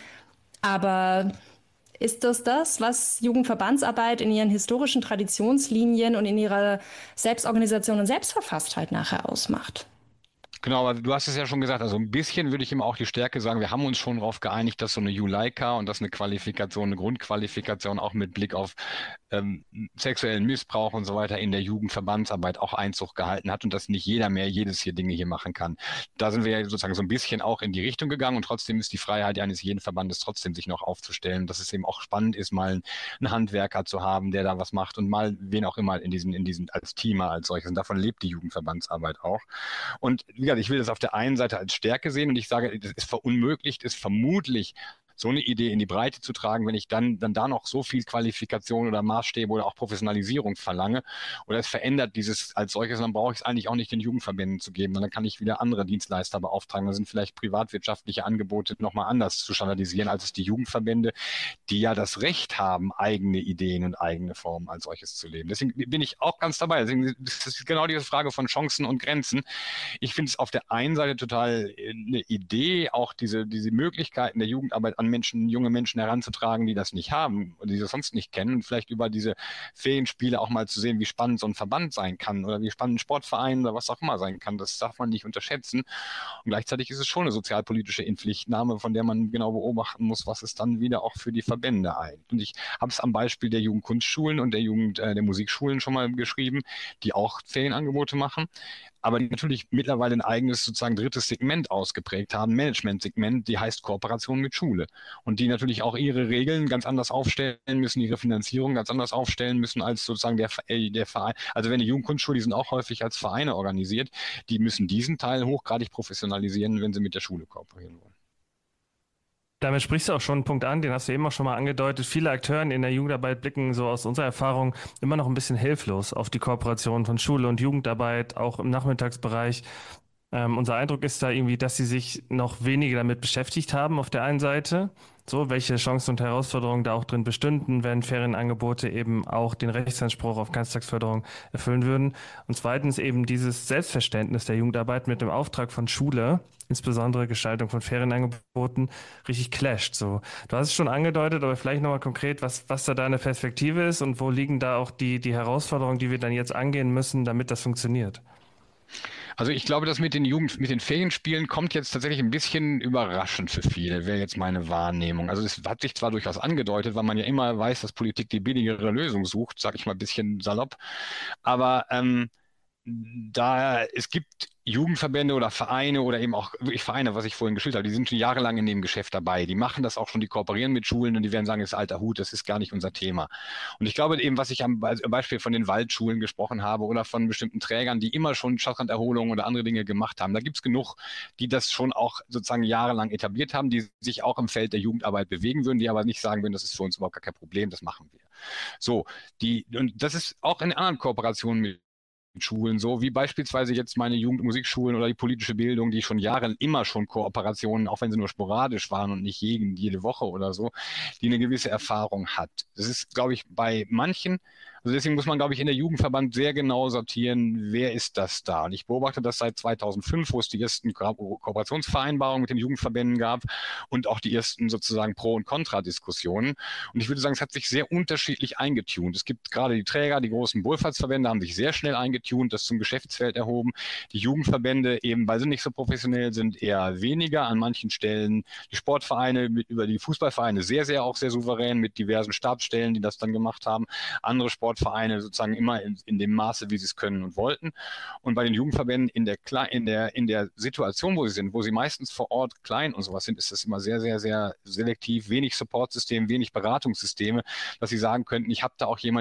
Aber ist das das, was Jugendverbandsarbeit in ihren historischen Traditionslinien und in ihrer Selbstorganisation und Selbstverfasstheit nachher ausmacht? Genau, aber du hast es ja schon gesagt, also ein bisschen würde ich immer auch die Stärke sagen, wir haben uns schon darauf geeinigt, dass so eine Juleika und dass eine Qualifikation, eine Grundqualifikation auch mit Blick auf ähm, sexuellen Missbrauch und so weiter in der Jugendverbandsarbeit auch Einzug gehalten hat und dass nicht jeder mehr jedes hier Dinge hier machen kann. Da sind wir ja sozusagen so ein bisschen auch in die Richtung gegangen und trotzdem ist die Freiheit eines jeden Verbandes trotzdem sich noch aufzustellen, dass es eben auch spannend ist, mal einen Handwerker zu haben, der da was macht und mal wen auch immer in diesen, in diesen als Teamer als solches. Und davon lebt die Jugendverbandsarbeit auch. Und wie gesagt, ich will das auf der einen Seite als Stärke sehen und ich sage, das ist verunmöglicht, ist vermutlich so eine Idee in die Breite zu tragen, wenn ich dann, dann da noch so viel Qualifikation oder Maßstäbe oder auch Professionalisierung verlange oder es verändert dieses als solches, dann brauche ich es eigentlich auch nicht den Jugendverbänden zu geben, dann kann ich wieder andere Dienstleister beauftragen, dann sind vielleicht privatwirtschaftliche Angebote nochmal anders zu standardisieren, als es die Jugendverbände, die ja das Recht haben, eigene Ideen und eigene Formen als solches zu leben. Deswegen bin ich auch ganz dabei. Deswegen ist es genau diese Frage von Chancen und Grenzen. Ich finde es auf der einen Seite total eine Idee, auch diese, diese Möglichkeiten der Jugendarbeit an Menschen, junge Menschen heranzutragen, die das nicht haben und die das sonst nicht kennen und vielleicht über diese Ferienspiele auch mal zu sehen, wie spannend so ein Verband sein kann oder wie spannend ein Sportverein oder was auch immer sein kann. Das darf man nicht unterschätzen. Und gleichzeitig ist es schon eine sozialpolitische Inpflichtnahme, von der man genau beobachten muss, was es dann wieder auch für die Verbände ein. Und ich habe es am Beispiel der Jugendkunstschulen und der Jugend äh, der Musikschulen schon mal geschrieben, die auch Ferienangebote machen, aber die natürlich mittlerweile ein eigenes sozusagen drittes Segment ausgeprägt haben, Management-Segment, die heißt Kooperation mit Schule. Und die natürlich auch ihre Regeln ganz anders aufstellen müssen, ihre Finanzierung ganz anders aufstellen müssen als sozusagen der, äh, der Verein. Also wenn die Jugendkunstschule, die sind auch häufig als Vereine organisiert, die müssen diesen Teil hochgradig professionalisieren, wenn sie mit der Schule kooperieren wollen. Damit sprichst du auch schon einen Punkt an, den hast du eben auch schon mal angedeutet. Viele Akteure in der Jugendarbeit blicken so aus unserer Erfahrung immer noch ein bisschen hilflos auf die Kooperation von Schule und Jugendarbeit, auch im Nachmittagsbereich. Ähm, unser Eindruck ist da irgendwie, dass sie sich noch weniger damit beschäftigt haben auf der einen Seite. So, welche Chancen und Herausforderungen da auch drin bestünden, wenn Ferienangebote eben auch den Rechtsanspruch auf Ganztagsförderung erfüllen würden. Und zweitens eben dieses Selbstverständnis der Jugendarbeit mit dem Auftrag von Schule, insbesondere Gestaltung von Ferienangeboten, richtig clasht. So, du hast es schon angedeutet, aber vielleicht nochmal konkret, was, was da deine Perspektive ist und wo liegen da auch die, die Herausforderungen, die wir dann jetzt angehen müssen, damit das funktioniert? Also ich glaube, das mit den Jugend, mit den Ferienspielen kommt jetzt tatsächlich ein bisschen überraschend für viele, wäre jetzt meine Wahrnehmung. Also es hat sich zwar durchaus angedeutet, weil man ja immer weiß, dass Politik die billigere Lösung sucht, sage ich mal ein bisschen salopp, aber ähm, da es gibt Jugendverbände oder Vereine oder eben auch wirklich Vereine, was ich vorhin geschildert habe, die sind schon jahrelang in dem Geschäft dabei. Die machen das auch schon, die kooperieren mit Schulen und die werden sagen, das ist alter Hut, das ist gar nicht unser Thema. Und ich glaube eben, was ich am Beispiel von den Waldschulen gesprochen habe oder von bestimmten Trägern, die immer schon Stadtranderholung oder andere Dinge gemacht haben, da gibt es genug, die das schon auch sozusagen jahrelang etabliert haben, die sich auch im Feld der Jugendarbeit bewegen würden, die aber nicht sagen würden, das ist für uns überhaupt gar kein Problem, das machen wir. So, die, und das ist auch in anderen Kooperationen mit Schulen, so wie beispielsweise jetzt meine Jugend- und Musikschulen oder die politische Bildung, die schon Jahre immer schon Kooperationen, auch wenn sie nur sporadisch waren und nicht jeden, jede Woche oder so, die eine gewisse Erfahrung hat. Das ist, glaube ich, bei manchen, also deswegen muss man, glaube ich, in der Jugendverband sehr genau sortieren, wer ist das da? Und ich beobachte das seit zweitausendfünf, wo es die ersten Ko Kooperationsvereinbarungen mit den Jugendverbänden gab und auch die ersten sozusagen Pro- und Kontra-Diskussionen. Und ich würde sagen, es hat sich sehr unterschiedlich eingetunt. Es gibt gerade die Träger, die großen Wohlfahrtsverbände haben sich sehr schnell eingetunt, das zum Geschäftsfeld erhoben. Die Jugendverbände, eben weil sie nicht so professionell sind, eher weniger. An manchen Stellen die Sportvereine mit, über die Fußballvereine sehr, sehr auch sehr souverän mit diversen Stabsstellen, die das dann gemacht haben. Andere Sportvereine sozusagen immer in, in dem Maße, wie sie es können und wollten. Und bei den Jugendverbänden in der, in der, in der Situation, wo sie sind, wo sie meistens vor Ort klein und sowas sind, ist das immer sehr, sehr, sehr selektiv, wenig Supportsystem, wenig Beratungssysteme, dass sie sagen könnten, ich habe da auch jemanden, der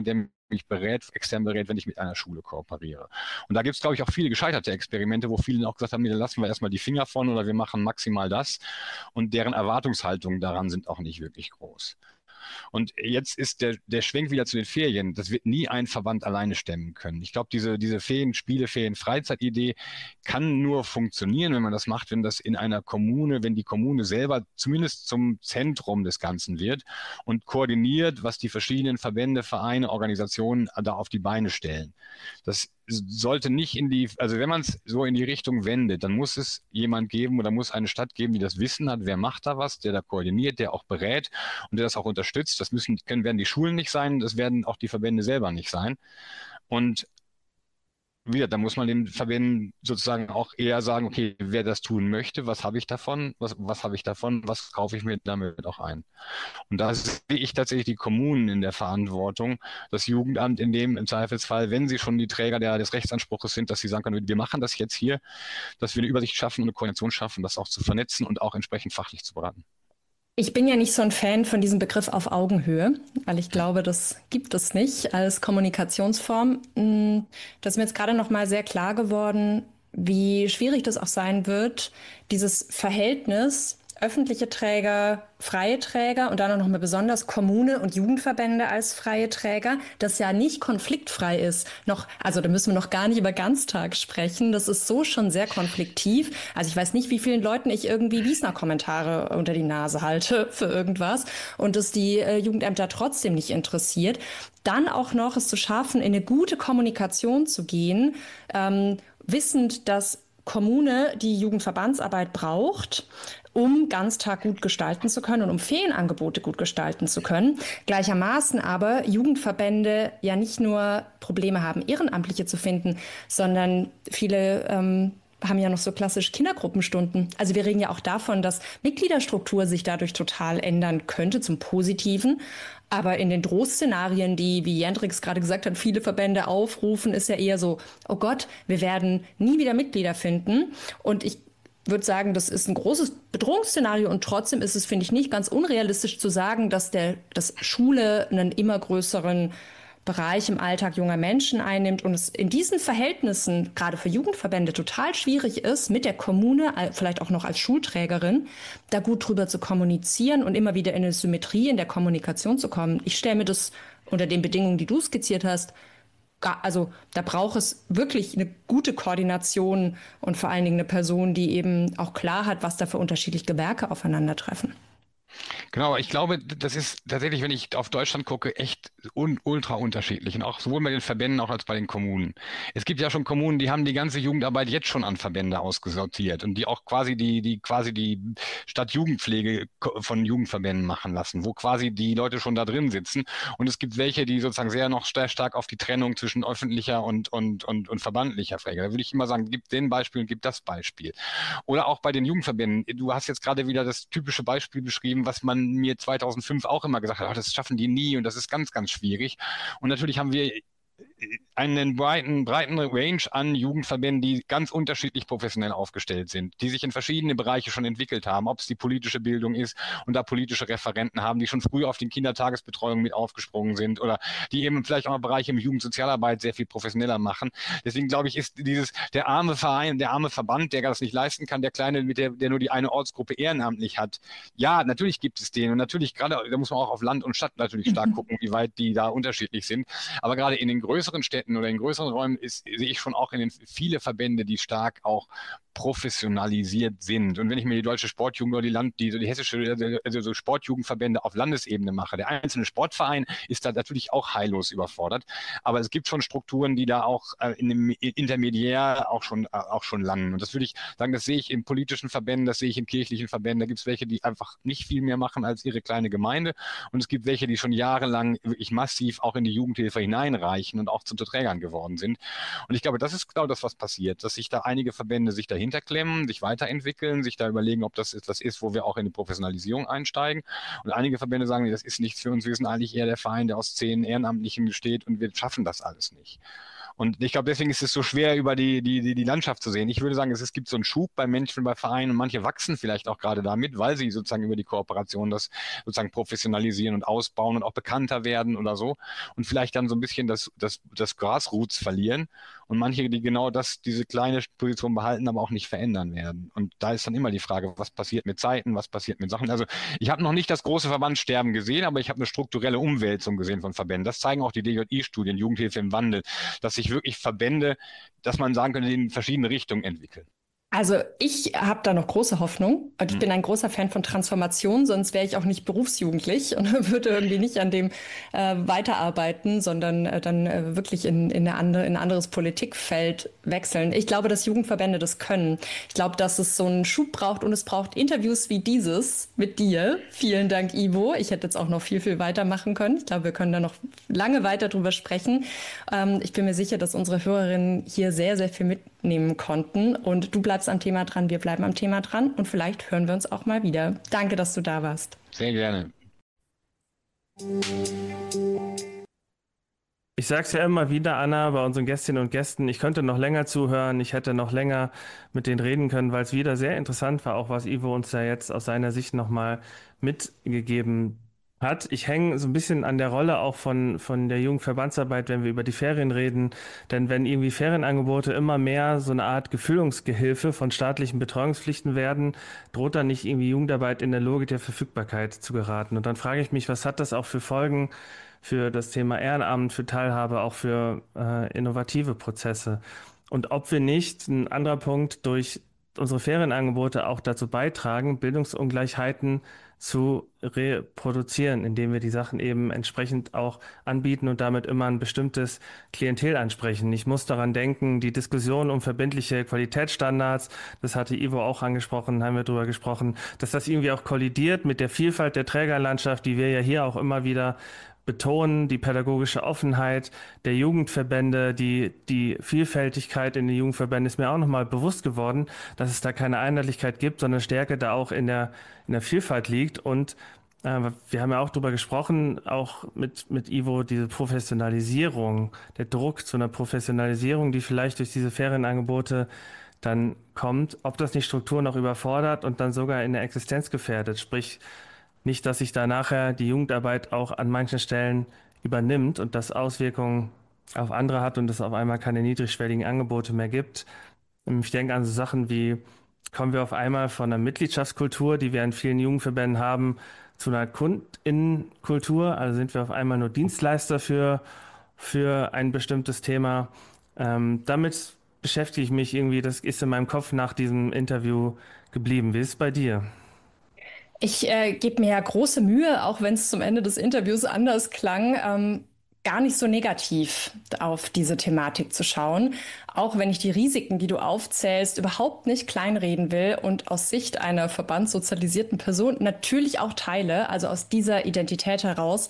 mich berät, extern berät, wenn ich mit einer Schule kooperiere. Und da gibt es, glaube ich, auch viele gescheiterte Experimente, wo viele auch gesagt haben, nee, da lassen wir erstmal die Finger von oder wir machen maximal das. Und deren Erwartungshaltungen daran sind auch nicht wirklich groß. Und jetzt ist der, der Schwenk wieder zu den Ferien. Das wird nie ein Verband alleine stemmen können. Ich glaube, diese, diese Ferien, Spiele, Ferien, Freizeit-Idee kann nur funktionieren, wenn man das macht, wenn das in einer Kommune, wenn die Kommune selber zumindest zum Zentrum des Ganzen wird und koordiniert, was die verschiedenen Verbände, Vereine, Organisationen da auf die Beine stellen. Das sollte nicht in die, also wenn man es so in die Richtung wendet, dann muss es jemand geben oder muss eine Stadt geben, die das Wissen hat, wer macht da was, der da koordiniert, der auch berät und der das auch unterstützt. Das müssen, können, werden die Schulen nicht sein, das werden auch die Verbände selber nicht sein. Und wieder, da muss man den Verbänden sozusagen auch eher sagen, okay, wer das tun möchte, was habe ich davon, was, was habe ich davon, was kaufe ich mir damit auch ein. Und da sehe ich tatsächlich die Kommunen in der Verantwortung, das Jugendamt in dem im Zweifelsfall, wenn sie schon die Träger der, des Rechtsanspruchs sind, dass sie sagen können, wir machen das jetzt hier, dass wir eine Übersicht schaffen und eine Koordination schaffen, das auch zu vernetzen und auch entsprechend fachlich zu beraten. Ich bin ja nicht so ein Fan von diesem Begriff auf Augenhöhe, weil ich glaube, das gibt es nicht als Kommunikationsform. Mm, Das ist mir jetzt gerade noch mal sehr klar geworden, wie schwierig das auch sein wird, dieses Verhältnis öffentliche Träger, freie Träger und dann auch noch mal besonders Kommune und Jugendverbände als freie Träger, das ja nicht konfliktfrei ist. Noch, also da müssen wir noch gar nicht über Ganztag sprechen. Das ist so schon sehr konfliktiv. Also ich weiß nicht, wie vielen Leuten ich irgendwie Wiesner-Kommentare unter die Nase halte für irgendwas und es die äh, Jugendämter trotzdem nicht interessiert. Dann auch noch es zu schaffen, in eine gute Kommunikation zu gehen, ähm, wissend, dass Kommune die Jugendverbandsarbeit braucht, um Ganztag gut gestalten zu können und um Ferienangebote gut gestalten zu können. Gleichermaßen aber Jugendverbände ja nicht nur Probleme haben, Ehrenamtliche zu finden, sondern viele ähm, haben ja noch so klassisch Kindergruppenstunden. Also wir reden ja auch davon, dass Mitgliederstruktur sich dadurch total ändern könnte zum Positiven. Aber in den Drohszenarien, die, wie Jendrix gerade gesagt hat, viele Verbände aufrufen, ist ja eher so, oh Gott, wir werden nie wieder Mitglieder finden. Und ich würde sagen, das ist ein großes Bedrohungsszenario und trotzdem ist es, finde ich, nicht ganz unrealistisch zu sagen, dass, der, dass Schule einen immer größeren Bereich im Alltag junger Menschen einnimmt und es in diesen Verhältnissen gerade für Jugendverbände total schwierig ist, mit der Kommune, vielleicht auch noch als Schulträgerin, da gut drüber zu kommunizieren und immer wieder in eine Symmetrie in der Kommunikation zu kommen. Ich stelle mir das unter den Bedingungen, die du skizziert hast, also da braucht es wirklich eine gute Koordination und vor allen Dingen eine Person, die eben auch klar hat, was da für unterschiedliche Gewerke aufeinandertreffen. Genau, ich glaube, das ist tatsächlich, wenn ich auf Deutschland gucke, echt un ultra unterschiedlich. Und auch sowohl bei den Verbänden auch als bei den Kommunen. Es gibt ja schon Kommunen, die haben die ganze Jugendarbeit jetzt schon an Verbände ausgesortiert und die auch quasi die, die quasi die Stadtjugendpflege von Jugendverbänden machen lassen, wo quasi die Leute schon da drin sitzen. Und es gibt welche, die sozusagen sehr noch sehr stark auf die Trennung zwischen öffentlicher und, und, und, und verbandlicher Pflege. Da würde ich immer sagen, gib den Beispiel und gib das Beispiel. Oder auch bei den Jugendverbänden. Du hast jetzt gerade wieder das typische Beispiel beschrieben, was man mir zweitausendfünf auch immer gesagt hat, oh, das schaffen die nie und das ist ganz, ganz schwierig. Und natürlich haben wir einen breiten, breiten Range an Jugendverbänden, die ganz unterschiedlich professionell aufgestellt sind, die sich in verschiedene Bereiche schon entwickelt haben, ob es die politische Bildung ist und da politische Referenten haben, die schon früh auf den Kindertagesbetreuung mit aufgesprungen sind oder die eben vielleicht auch Bereiche im Jugendsozialarbeit sehr viel professioneller machen. Deswegen glaube ich, ist dieses, der arme Verein, der arme Verband, der das nicht leisten kann, der kleine, mit der, der nur die eine Ortsgruppe ehrenamtlich hat. Ja, natürlich gibt es den und natürlich gerade, da muss man auch auf Land und Stadt natürlich stark gucken, wie weit die da unterschiedlich sind. Aber gerade in den größeren Städten oder in größeren Räumen ist, sehe ich schon auch in den viele Verbände, die stark auch professionalisiert sind. Und wenn ich mir die deutsche Sportjugend oder die Land, die, die hessische, also so Sportjugendverbände auf Landesebene mache, der einzelne Sportverein ist da natürlich auch heillos überfordert. Aber es gibt schon Strukturen, die da auch äh, in dem Intermediär auch schon, äh, auch schon landen. Und das würde ich sagen, das sehe ich in politischen Verbänden, das sehe ich in kirchlichen Verbänden. Da gibt es welche, die einfach nicht viel mehr machen als ihre kleine Gemeinde. Und es gibt welche, die schon jahrelang wirklich massiv auch in die Jugendhilfe hineinreichen und auch zu Trägern geworden sind. Und ich glaube, das ist genau das, was passiert, dass sich da einige Verbände sich dahinter klemmen, sich weiterentwickeln, sich da überlegen, ob das etwas ist, wo wir auch in die Professionalisierung einsteigen. Und einige Verbände sagen, das ist nichts für uns, wir sind eigentlich eher der Verein, der aus zehn Ehrenamtlichen besteht und wir schaffen das alles nicht. Und ich glaube, deswegen ist es so schwer, über die, die, die, die Landschaft zu sehen. Ich würde sagen, es, es gibt so einen Schub bei Menschen, bei Vereinen und manche wachsen vielleicht auch gerade damit, weil sie sozusagen über die Kooperation das sozusagen professionalisieren und ausbauen und auch bekannter werden oder so und vielleicht dann so ein bisschen das, das, das Grassroots verlieren und manche, die genau das, diese kleine Position behalten, aber auch nicht verändern werden. Und da ist dann immer die Frage, was passiert mit Zeiten, was passiert mit Sachen. Also ich habe noch nicht das große Verbandsterben gesehen, aber ich habe eine strukturelle Umwälzung gesehen von Verbänden. Das zeigen auch die D J I-Studien, Jugendhilfe im Wandel, dass sich wirklich Verbände, dass man sagen könnte, in verschiedene Richtungen entwickeln. Also ich habe da noch große Hoffnung und ich Hm. bin ein großer Fan von Transformation, sonst wäre ich auch nicht berufsjugendlich und würde irgendwie nicht an dem äh, weiterarbeiten, sondern äh, dann äh, wirklich in, in, eine andere, in ein anderes Politikfeld wechseln. Ich glaube, dass Jugendverbände das können. Ich glaube, dass es so einen Schub braucht und es braucht Interviews wie dieses mit dir. Vielen Dank, Ivo. Ich hätte jetzt auch noch viel, viel weitermachen können. Ich glaube, wir können da noch lange weiter drüber sprechen. Ähm, ich bin mir sicher, dass unsere Hörerinnen hier sehr, sehr viel mitnehmen konnten und du bleibst am Thema dran, wir bleiben am Thema dran und vielleicht hören wir uns auch mal wieder. Danke, dass du da warst. Sehr gerne. Ich sage es ja immer wieder, Anna, bei unseren Gästinnen und Gästen, ich könnte noch länger zuhören, ich hätte noch länger mit denen reden können, weil es wieder sehr interessant war, auch was Ivo uns da jetzt aus seiner Sicht nochmal mitgegeben hat. Ich hänge so ein bisschen an der Rolle auch von, von der Jugendverbandsarbeit, wenn wir über die Ferien reden, denn wenn irgendwie Ferienangebote immer mehr so eine Art Gefüllungsgehilfe von staatlichen Betreuungspflichten werden, droht dann nicht irgendwie Jugendarbeit in der Logik der Verfügbarkeit zu geraten. Und dann frage ich mich, was hat das auch für Folgen für das Thema Ehrenamt, für Teilhabe, auch für äh, innovative Prozesse. Und ob wir nicht, ein anderer Punkt, durch unsere Ferienangebote auch dazu beitragen, Bildungsungleichheiten zu reproduzieren, indem wir die Sachen eben entsprechend auch anbieten und damit immer ein bestimmtes Klientel ansprechen. Ich muss daran denken, die Diskussion um verbindliche Qualitätsstandards, das hatte Ivo auch angesprochen, haben wir drüber gesprochen, dass das irgendwie auch kollidiert mit der Vielfalt der Trägerlandschaft, die wir ja hier auch immer wieder betonen, die pädagogische Offenheit der Jugendverbände, die, die Vielfältigkeit in den Jugendverbänden ist mir auch nochmal bewusst geworden, dass es da keine Einheitlichkeit gibt, sondern Stärke da auch in der, in der Vielfalt liegt. Und äh, wir haben ja auch darüber gesprochen, auch mit, mit Ivo, diese Professionalisierung, der Druck zu einer Professionalisierung, die vielleicht durch diese Ferienangebote dann kommt, ob das nicht Strukturen noch überfordert und dann sogar in der Existenz gefährdet, sprich nicht, dass sich da nachher die Jugendarbeit auch an manchen Stellen übernimmt und das Auswirkungen auf andere hat und es auf einmal keine niedrigschwelligen Angebote mehr gibt. Ich denke an so Sachen wie, kommen wir auf einmal von einer Mitgliedschaftskultur, die wir in vielen Jugendverbänden haben, zu einer Kundinnenkultur, also sind wir auf einmal nur Dienstleister für, für ein bestimmtes Thema. Ähm, damit beschäftige ich mich irgendwie, das ist in meinem Kopf nach diesem Interview geblieben. Wie ist es bei dir? Ich äh, gebe mir ja große Mühe, auch wenn es zum Ende des Interviews anders klang, ähm, gar nicht so negativ auf diese Thematik zu schauen. Auch wenn ich die Risiken, die du aufzählst, überhaupt nicht kleinreden will und aus Sicht einer verbandssozialisierten Person natürlich auch teile, also aus dieser Identität heraus.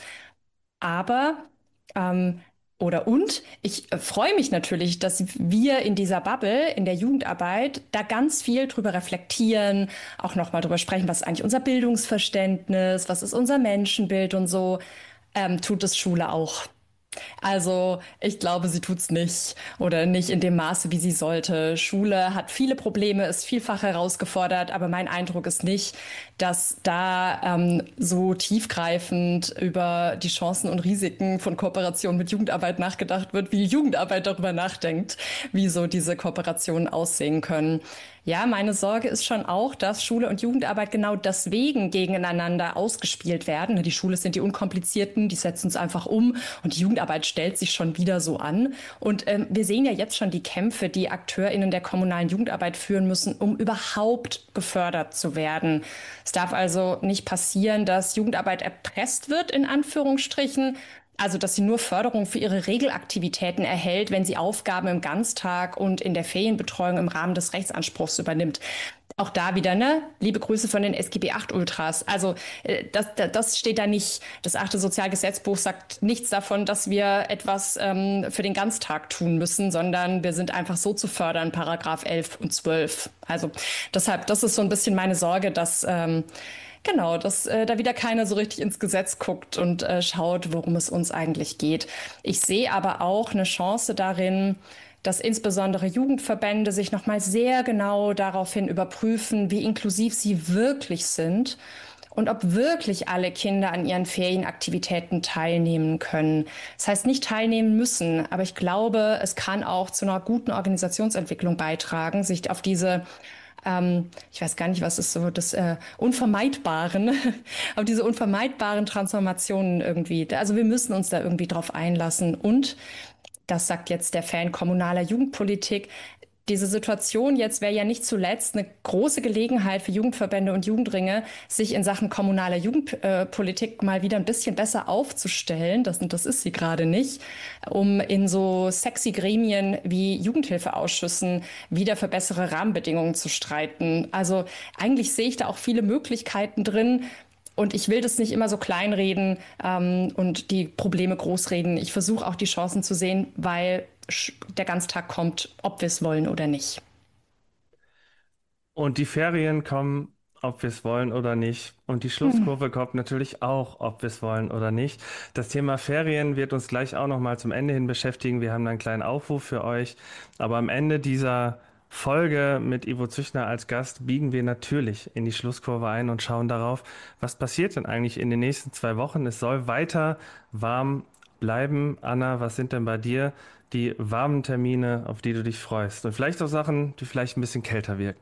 Aber ähm, oder und ich äh, freue mich natürlich, dass wir in dieser Bubble, in der Jugendarbeit, da ganz viel drüber reflektieren, auch nochmal drüber sprechen, was ist eigentlich unser Bildungsverständnis, was ist unser Menschenbild und so. Ähm, tut es Schule auch. Also ich glaube, sie tut's nicht oder nicht in dem Maße, wie sie sollte. Schule hat viele Probleme, ist vielfach herausgefordert, aber mein Eindruck ist nicht, dass da ähm, so tiefgreifend über die Chancen und Risiken von Kooperation mit Jugendarbeit nachgedacht wird, wie Jugendarbeit darüber nachdenkt, wie so diese Kooperationen aussehen können. Ja, meine Sorge ist schon auch, dass Schule und Jugendarbeit genau deswegen gegeneinander ausgespielt werden. Die Schule sind die Unkomplizierten, die setzen es einfach um und die Jugendarbeit stellt sich schon wieder so an. Und ähm, wir sehen ja jetzt schon die Kämpfe, die AkteurInnen der kommunalen Jugendarbeit führen müssen, um überhaupt gefördert zu werden. Es darf also nicht passieren, dass Jugendarbeit erpresst wird, in Anführungsstrichen. Also, dass sie nur Förderung für ihre Regelaktivitäten erhält, wenn sie Aufgaben im Ganztag und in der Ferienbetreuung im Rahmen des Rechtsanspruchs übernimmt. Auch da wieder, ne? Liebe Grüße von den S G B acht Ultras. Also das, das steht da nicht. Das achte Sozialgesetzbuch sagt nichts davon, dass wir etwas ähm, für den Ganztag tun müssen, sondern wir sind einfach so zu fördern, Paragraph elf und zwölf. Also deshalb, das ist so ein bisschen meine Sorge, dass ähm, Genau, dass äh, da wieder keiner so richtig ins Gesetz guckt und äh, schaut, worum es uns eigentlich geht. Ich sehe aber auch eine Chance darin, dass insbesondere Jugendverbände sich nochmal sehr genau daraufhin überprüfen, wie inklusiv sie wirklich sind und ob wirklich alle Kinder an ihren Ferienaktivitäten teilnehmen können. Das heißt, nicht teilnehmen müssen, aber ich glaube, es kann auch zu einer guten Organisationsentwicklung beitragen, sich auf diese ähm, ich weiß gar nicht, was ist so das äh, Unvermeidbaren, auf diese unvermeidbaren Transformationen irgendwie. Also wir müssen uns da irgendwie drauf einlassen. Und, das sagt jetzt der Fan kommunaler Jugendpolitik, diese Situation jetzt wäre ja nicht zuletzt eine große Gelegenheit für Jugendverbände und Jugendringe, sich in Sachen kommunaler Jugendpolitik mal wieder ein bisschen besser aufzustellen. Das, und das ist sie gerade nicht, um in so sexy Gremien wie Jugendhilfeausschüssen wieder für bessere Rahmenbedingungen zu streiten. Also eigentlich sehe ich da auch viele Möglichkeiten drin. Und ich will das nicht immer so kleinreden ähm, und die Probleme großreden. Ich versuche auch die Chancen zu sehen, weil der Ganztag kommt, ob wir es wollen oder nicht. Und die Ferien kommen, ob wir es wollen oder nicht. Und die Schlusskurve kommt natürlich auch, ob wir es wollen oder nicht. Das Thema Ferien wird uns gleich auch noch mal zum Ende hin beschäftigen. Wir haben da einen kleinen Aufruf für euch. Aber am Ende dieser Folge mit Ivo Züchner als Gast biegen wir natürlich in die Schlusskurve ein und schauen darauf, was passiert denn eigentlich in den nächsten zwei Wochen. Es soll weiter warm bleiben. Anna, was sind denn bei dir die warmen Termine, auf die du dich freust? Und vielleicht auch Sachen, die vielleicht ein bisschen kälter wirken.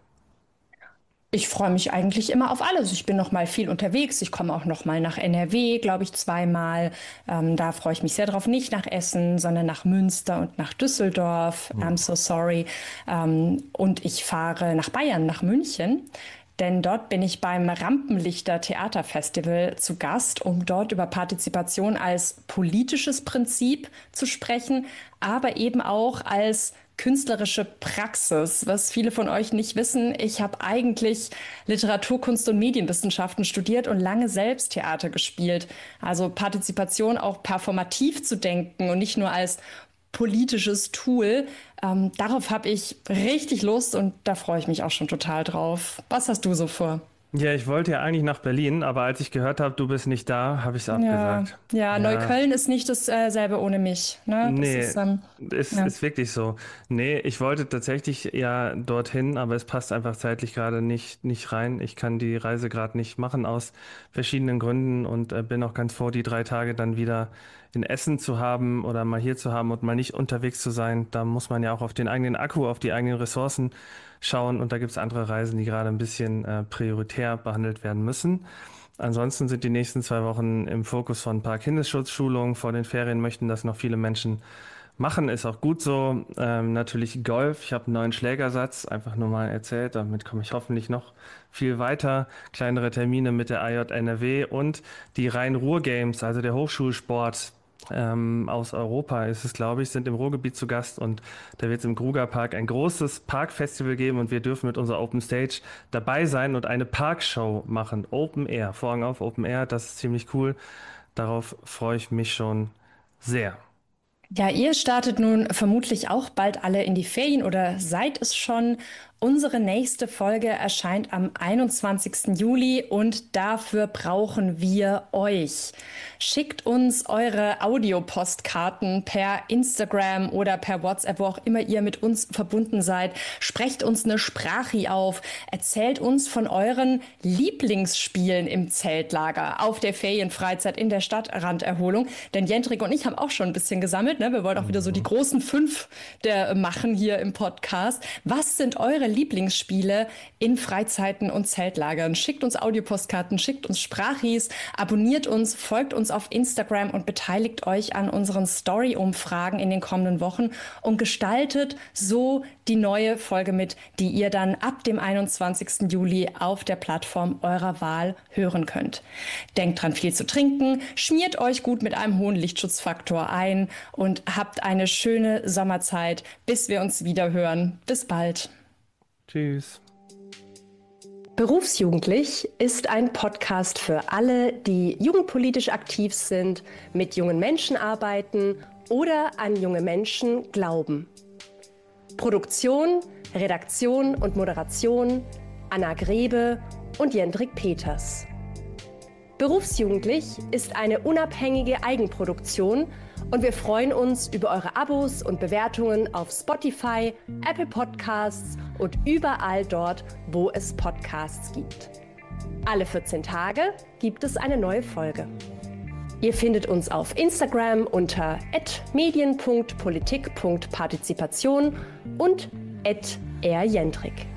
Ich freue mich eigentlich immer auf alles. Ich bin noch mal viel unterwegs. Ich komme auch noch mal nach N R W, glaube ich, zweimal. Ähm, da freue ich mich sehr drauf. Nicht nach Essen, sondern nach Münster und nach Düsseldorf. Mhm. I'm so sorry. Ähm, und ich fahre nach Bayern, nach München. Denn dort bin ich beim Rampenlichter Theaterfestival zu Gast, um dort über Partizipation als politisches Prinzip zu sprechen, aber eben auch als künstlerische Praxis. Was viele von euch nicht wissen, ich habe eigentlich Literatur, Kunst und Medienwissenschaften studiert und lange selbst Theater gespielt. Also Partizipation auch performativ zu denken und nicht nur als politisches Tool. Ähm, darauf habe ich richtig Lust und da freue ich mich auch schon total drauf. Was hast du so vor? Ja, ich wollte ja eigentlich nach Berlin, aber als ich gehört habe, du bist nicht da, habe ich es abgesagt. Ja, ja, Neukölln ist nicht dasselbe ohne mich. Ne? Das Nee, ist, ähm, ist, ja. ist wirklich so. Nee, ich wollte tatsächlich ja dorthin, aber es passt einfach zeitlich gerade nicht, nicht rein. Ich kann die Reise gerade nicht machen aus verschiedenen Gründen und äh, bin auch ganz froh, die drei Tage dann wieder in Essen zu haben oder mal hier zu haben und mal nicht unterwegs zu sein. Da muss man ja auch auf den eigenen Akku, auf die eigenen Ressourcen schauen und da gibt es andere Reisen, die gerade ein bisschen äh, prioritär behandelt werden müssen. Ansonsten sind die nächsten zwei Wochen im Fokus von ein paar Kindesschutzschulungen. Vor den Ferien möchten das noch viele Menschen machen, ist auch gut so. Ähm, natürlich Golf. Ich habe einen neuen Schlägersatz, einfach nur mal erzählt. Damit komme ich hoffentlich noch viel weiter. Kleinere Termine mit der A J N R W und die Rhein-Ruhr-Games, also der Hochschulsport ähm, aus Europa ist es, glaube ich, sind im Ruhrgebiet zu Gast und da wird es im Grugerpark ein großes Parkfestival geben und wir dürfen mit unserer Open Stage dabei sein und eine Parkshow machen. Open Air, Vorhang auf Open Air, das ist ziemlich cool. Darauf freue ich mich schon sehr. Ja, ihr startet nun vermutlich auch bald alle in die Ferien oder seid es schon. Unsere nächste Folge erscheint am einundzwanzigsten Juli und dafür brauchen wir euch. Schickt uns eure Audiopostkarten per Instagram oder per WhatsApp, wo auch immer ihr mit uns verbunden seid. Sprecht uns eine Sprache auf. Erzählt uns von euren Lieblingsspielen im Zeltlager, auf der Ferienfreizeit, in der Stadtranderholung. Denn Jendrik und ich haben auch schon ein bisschen gesammelt. Ne? Wir wollen auch wieder so die großen fünf der machen hier im Podcast. Was sind eure Lieblingsspiele in Freizeiten und Zeltlagern? Schickt uns Audiopostkarten, schickt uns Sprachis, abonniert uns, folgt uns auf Instagram und beteiligt euch an unseren Story-Umfragen in den kommenden Wochen und gestaltet so die neue Folge mit, die ihr dann ab dem einundzwanzigsten Juli auf der Plattform eurer Wahl hören könnt. Denkt dran, viel zu trinken, schmiert euch gut mit einem hohen Lichtschutzfaktor ein und habt eine schöne Sommerzeit, bis wir uns wieder hören. Bis bald. Tschüss. Berufsjugendlich ist ein Podcast für alle, die jugendpolitisch aktiv sind, mit jungen Menschen arbeiten oder an junge Menschen glauben. Produktion, Redaktion und Moderation Anna Grebe und Jendrik Peters. Berufsjugendlich ist eine unabhängige Eigenproduktion und wir freuen uns über eure Abos und Bewertungen auf Spotify, Apple Podcasts und überall dort, wo es Podcasts gibt. Alle vierzehn Tage gibt es eine neue Folge. Ihr findet uns auf Instagram unter at medien punkt politik punkt partizipation und at r jendrik.